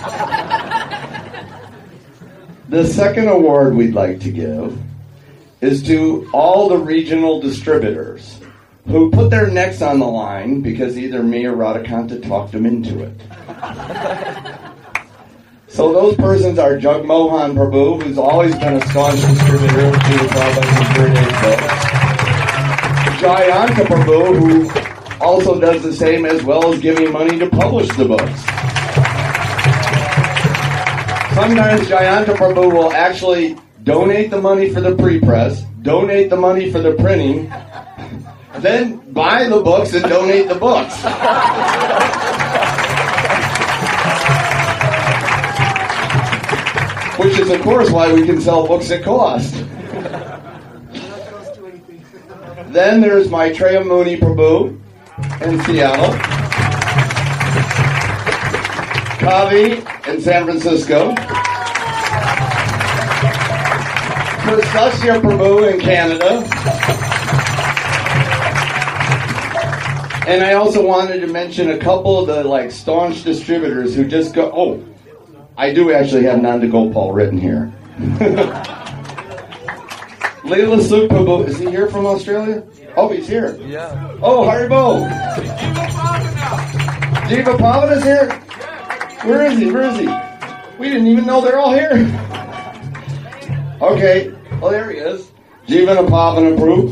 Speaker 5: The second award we'd like to give is to all the regional distributors who put their necks on the line because either me or Radhakanta talked them into it. So those persons are Jagmohan Prabhu, who's always been a staunch distributor of the Prabhupada and Gurudev books. Jayanta Prabhu, who also does the same as well as giving money to publish the books. Sometimes Jayanta Prabhu will actually donate the money for the pre-press, donate the money for the printing, then buy the books and donate the books. Which is, of course, why we can sell books at cost. Then there's Maitreya Muni Prabhu in Seattle, Kavi in San Francisco, Prasasya Prabhu in Canada, and I also wanted to mention a couple of the like staunch distributors who just go, oh, I do actually have Nanda Gopal written here. Leela Suk Prabhu, is he here from Australia? Oh, he's here.
Speaker 15: Yeah.
Speaker 5: Oh, Haribo. Jiva Pavana's here? Where is he? Where is he? We didn't even know they're all here. Okay. Oh, there he is. Jivana Pavana Prabhu.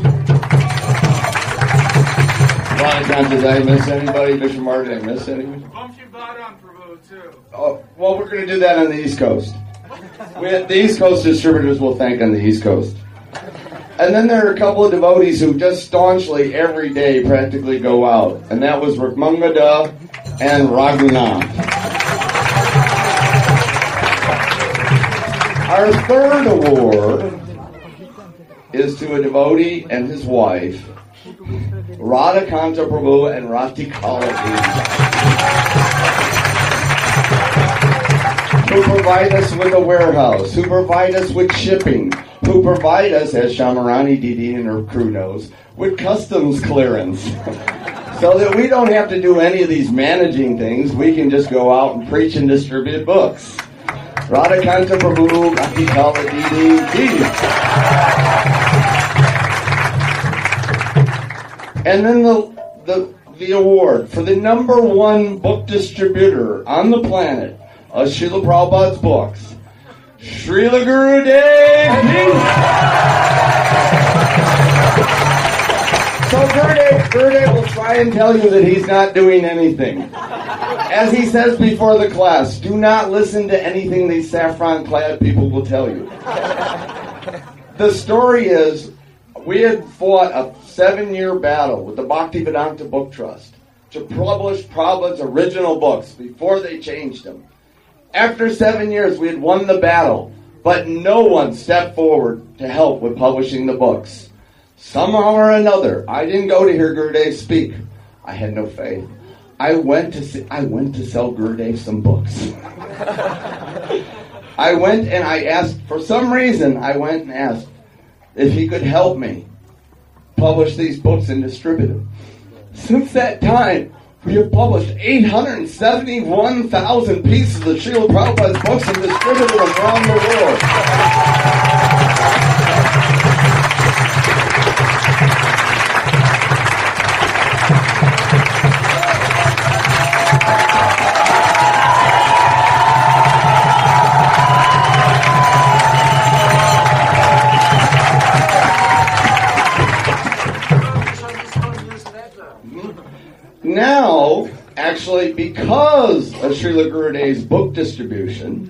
Speaker 5: Radhakanta, did I miss anybody? Vishwamar, did I miss anybody?
Speaker 6: Vamshi Badam Prabhu, too.
Speaker 5: Oh, well, we're going to do that on the East Coast. We have, the East Coast distributors will thank on the East Coast. And then there are a couple of devotees who just staunchly every day practically go out. And that was Rukmangada and Raghunath. Our third award is to a devotee and his wife, Radhakanta Prabhu and Ratikala Devi, who provide us with a warehouse, who provide us with shipping, who provide us, as Shamarani Didi and her crew knows, with customs clearance. So that we don't have to do any of these managing things. We can just go out and preach and distribute books. Radhakanta Prabhu, Ratikala Didi, Didi. And then the, the the award for the number one book distributor on the planet of Srila Prabhupada's books, Srila Gurudev. So Gurudev, Gurudev will try and tell you that he's not doing anything. As he says before the class, do not listen to anything these saffron-clad people will tell you. The story is, we had fought a seven-year battle with the Bhaktivedanta Book Trust to publish Prabhupada's original books before they changed them. After seven years, we had won the battle, but no one stepped forward to help with publishing the books. Somehow or another, I didn't go to hear Gurudev speak. I had no faith. I went to see, I went to sell Gurudev some books. I went and I asked, for some reason, I went and asked if he could help me publish these books and distribute them. Since that time, we have published eight hundred seventy-one thousand pieces of Srila Prabhupada's books and distributed them around the world. Now, actually, because of Srila Gurudev's book distribution,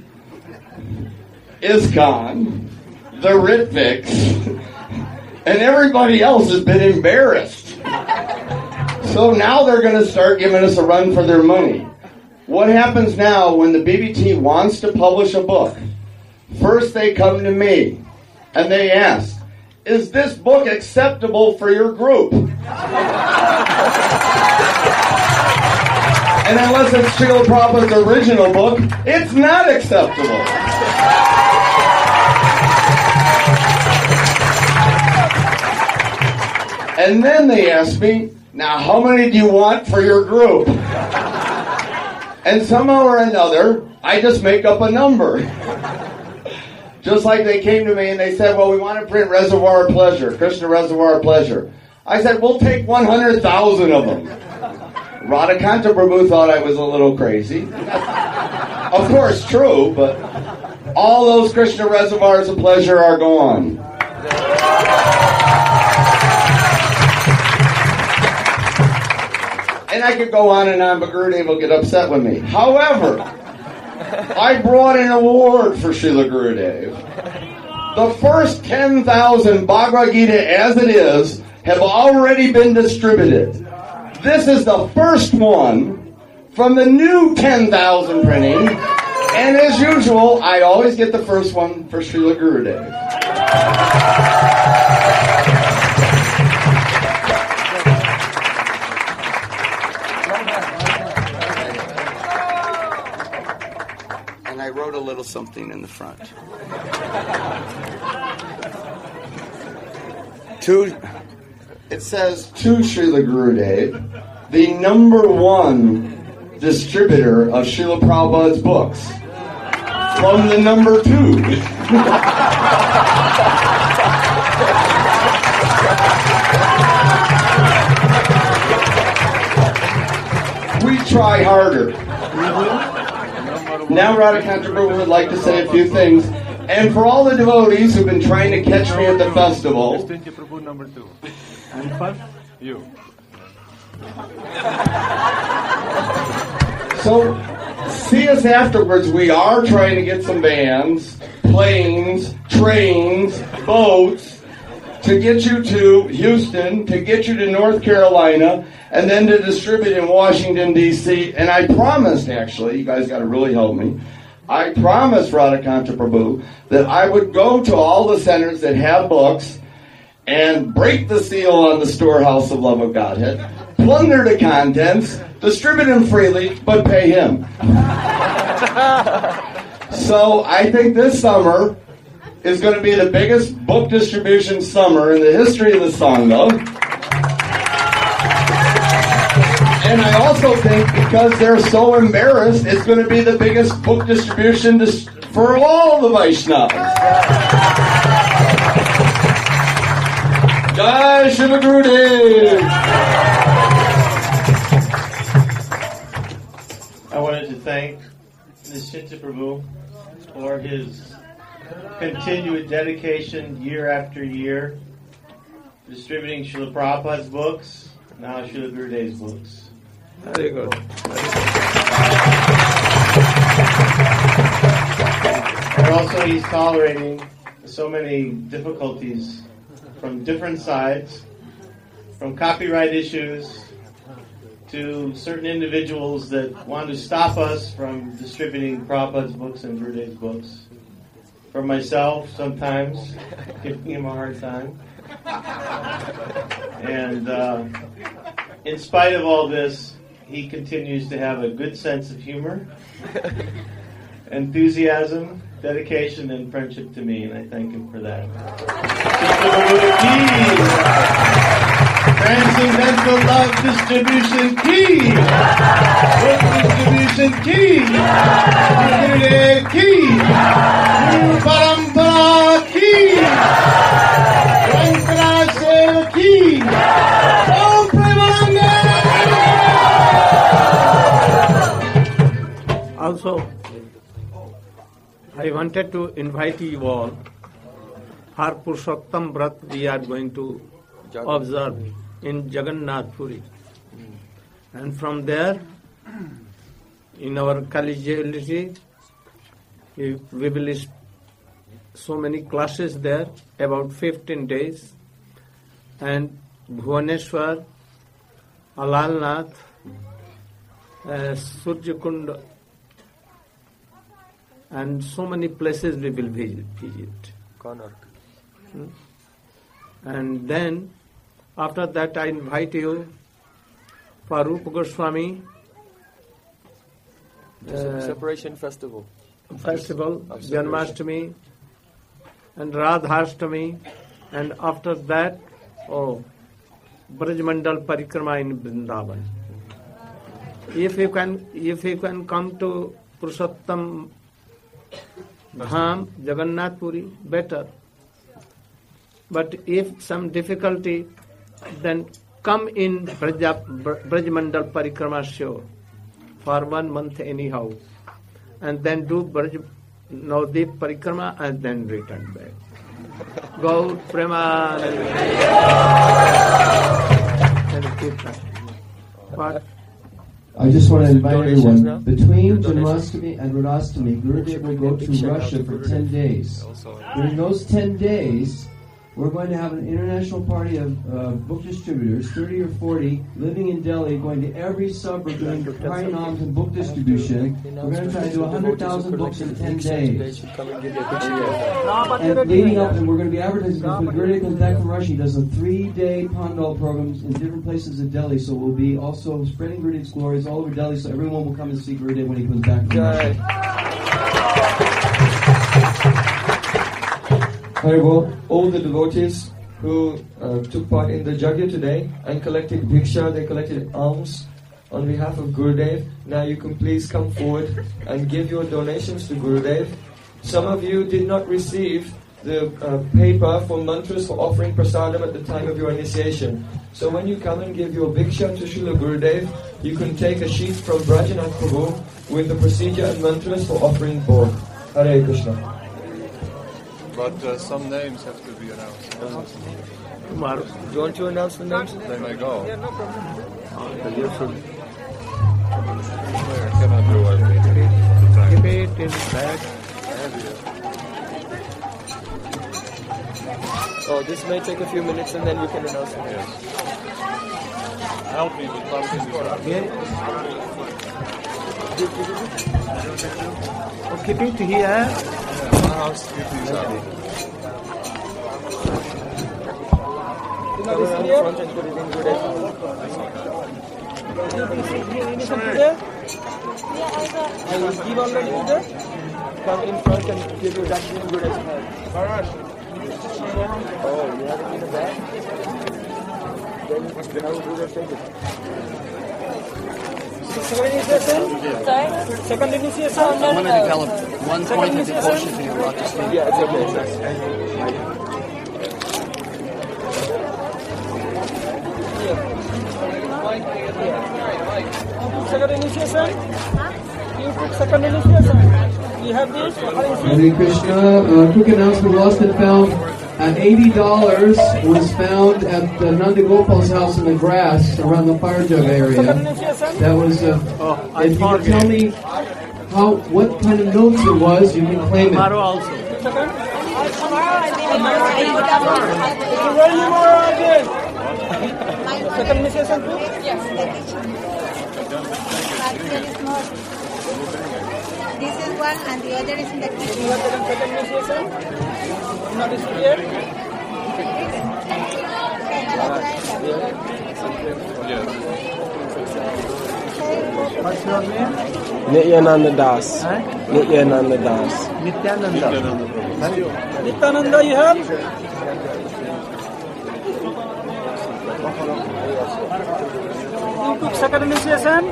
Speaker 5: ISKCON, the Ritviks, and everybody else has been embarrassed. So now they're going to start giving us a run for their money. What happens now when the B B T wants to publish a book? First they come to me and they ask, is this book acceptable for your group? And unless it's Srila Prabhupada's original book, it's not acceptable. And then they ask me, now how many do you want for your group? And somehow or another, I just make up a number. Just like they came to me and they said, well, we want to print Reservoir of Pleasure, Krishna Reservoir of Pleasure. I said, we'll take one hundred thousand of them. Radhakanta Prabhu thought I was a little crazy. Of course, true, but all those Krishna Reservoirs of Pleasure are gone. And I could go on and on, but Gurudev will get upset with me. However, I brought an award for Srila Gurudev. The first ten thousand Bhagavad Gita as it is have already been distributed. This is the first one from the new ten thousand printing. And as usual, I always get the first one for Srila Gurudev. And I wrote a little something in the front. To, it says, to Srila Gurudev, the number one distributor of Srila Prabhupada's books, from the number two. We try harder. Now Radhakanta Prabhu would like to say a few things. And for all the devotees who've been trying to catch me at the festival.
Speaker 4: Number two. And first, you.
Speaker 5: So, see us afterwards. We are trying to get some vans, planes, trains, boats, to get you to Houston, to get you to North Carolina, and then to distribute in Washington, D C And I promised, actually, you guys got to really help me, I promised Radhakanta Prabhu that I would go to all the centers that have books and break the seal on the storehouse of love of Godhead, plunder the contents, distribute them freely, but pay him. So I think this summer is going to be the biggest book distribution summer in the history of the Sangha. And I also think because they're so embarrassed, it's going to be the biggest book distribution dis- for all the Vaishnavas. Jai Srila Gurudev!
Speaker 14: I wanted to thank Nischinta Prabhu for his continued dedication year after year, distributing Srila Prabhupada's books, now Srila Gurudev's books.
Speaker 2: Very good. Very good.
Speaker 14: But also he's tolerating so many difficulties from different sides, from copyright issues to certain individuals that want to stop us from distributing Prabhupada's books and Gurudev's books. For myself, sometimes giving him a hard time. And uh, in spite of all this, he continues to have a good sense of humor, enthusiasm, dedication, and friendship to me, and I thank him for that. Transcendental Love Distribution Key! Book Distribution Key! Gurudev Key! Guru Parampara Key! Shankara Seva Key! Om Premanande!
Speaker 2: Also, I wanted to invite you all for Purushottam Vrat we are going to observe in Jagannath Puri. And from there, in our collegiality, we we will is so many classes there, about fifteen days. And Bhuvaneshwar, Alalnath, uh, Surjakund, and so many places we will visit. Hmm? And then, after that, I invite you for Rupa Goswami uh,
Speaker 18: Separation Festival.
Speaker 2: Festival, Janmashtami, and Radhashtami, and after that, oh, Brajmandal Parikrama in Vrindavan. If you can, if you can come to Purushottam Dham, Jagannath Puri, better. But if some difficulty, then come in Braja, Brajmandal Parikrama show for one month anyhow, and then do Braj, Navdeep Parikrama and then return back. Gaur Premanande. What?
Speaker 8: I just want to invite everyone, between Janmashtami and Radhastami, Gurudev will go to Russia for ten days. During those ten days, we're going to have an international party of uh, book distributors, thirty or forty, living in Delhi, going to every suburb doing harinams and book distribution. We're going to try to do one hundred thousand books in ten days. And leading up, and we're going to be advertising, because when Gurudev comes back from Russia, he does a three-day Pandal programs in different places of Delhi, so we'll be also spreading Gurudev's glories all over Delhi, so everyone will come and see Gurudev when he comes back from Russia.
Speaker 15: Haribol, all the devotees who uh, took part in the Yajna today and collected bhiksha, they collected alms on behalf of Gurudev. Now you can please come forward and give your donations to Gurudev. Some of you did not receive the uh, paper for mantras for offering prasadam at the time of your initiation. So when you come and give your bhiksha to Srila Gurudev, you can take a sheet from Brajanath Prabhu with the procedure and mantras for offering both. Hare Krishna.
Speaker 4: But uh, some names have to be announced.
Speaker 2: Tomorrow.
Speaker 15: Do you want to announce the names?
Speaker 4: They may go.
Speaker 15: Yeah, no problem.
Speaker 2: Oh, you should.
Speaker 4: I cannot do everything at the time.
Speaker 2: Keep it in bag.
Speaker 15: Oh, this may take a few minutes and then you can announce it.
Speaker 4: Yes. Help me with something.
Speaker 2: Yeah. Oh, keep it here.
Speaker 4: My house, keep these out.
Speaker 15: Come around the front and put it in Gurudev. I will give already there. Come in front and give you that in Gurudev's hand. Oh, you have it in the bag? Then how will Gurudev take it? Second initiation? Sorry? Second initiation?
Speaker 16: I wanted to develop one point of devotion to your Lord.
Speaker 15: Yeah, it's okay. It's okay. Second initiation? You took second initiation? You have this?
Speaker 8: Hare Krishna, uh, quick announcement, lost and found.
Speaker 6: and eighty dollars was found at the Nanda Gopal's house in the grass around the fire jug area. That was, uh, if you can tell me how, what kind of notes it was, you can claim it.
Speaker 2: Tomorrow also.
Speaker 17: Second initiation too? Yes. This is one and the other is in the kitchen. You have taken second initiation? Not is here?
Speaker 10: What's your name?
Speaker 18: Nityananda Das.
Speaker 10: Huh?
Speaker 18: Nityananda Das.
Speaker 10: Nityananda. Nityananda you have? You took second initiation?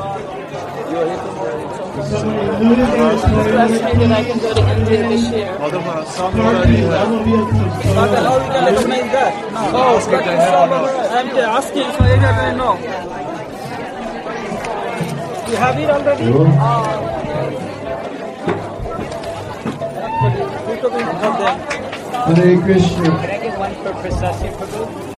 Speaker 19: That I can go to India this year.
Speaker 10: But how you can recognize that? Oh, I'm asking, so I don't know. You have it already?
Speaker 6: Hare Krishna.
Speaker 20: Can I get one for Prasasti Prabhu?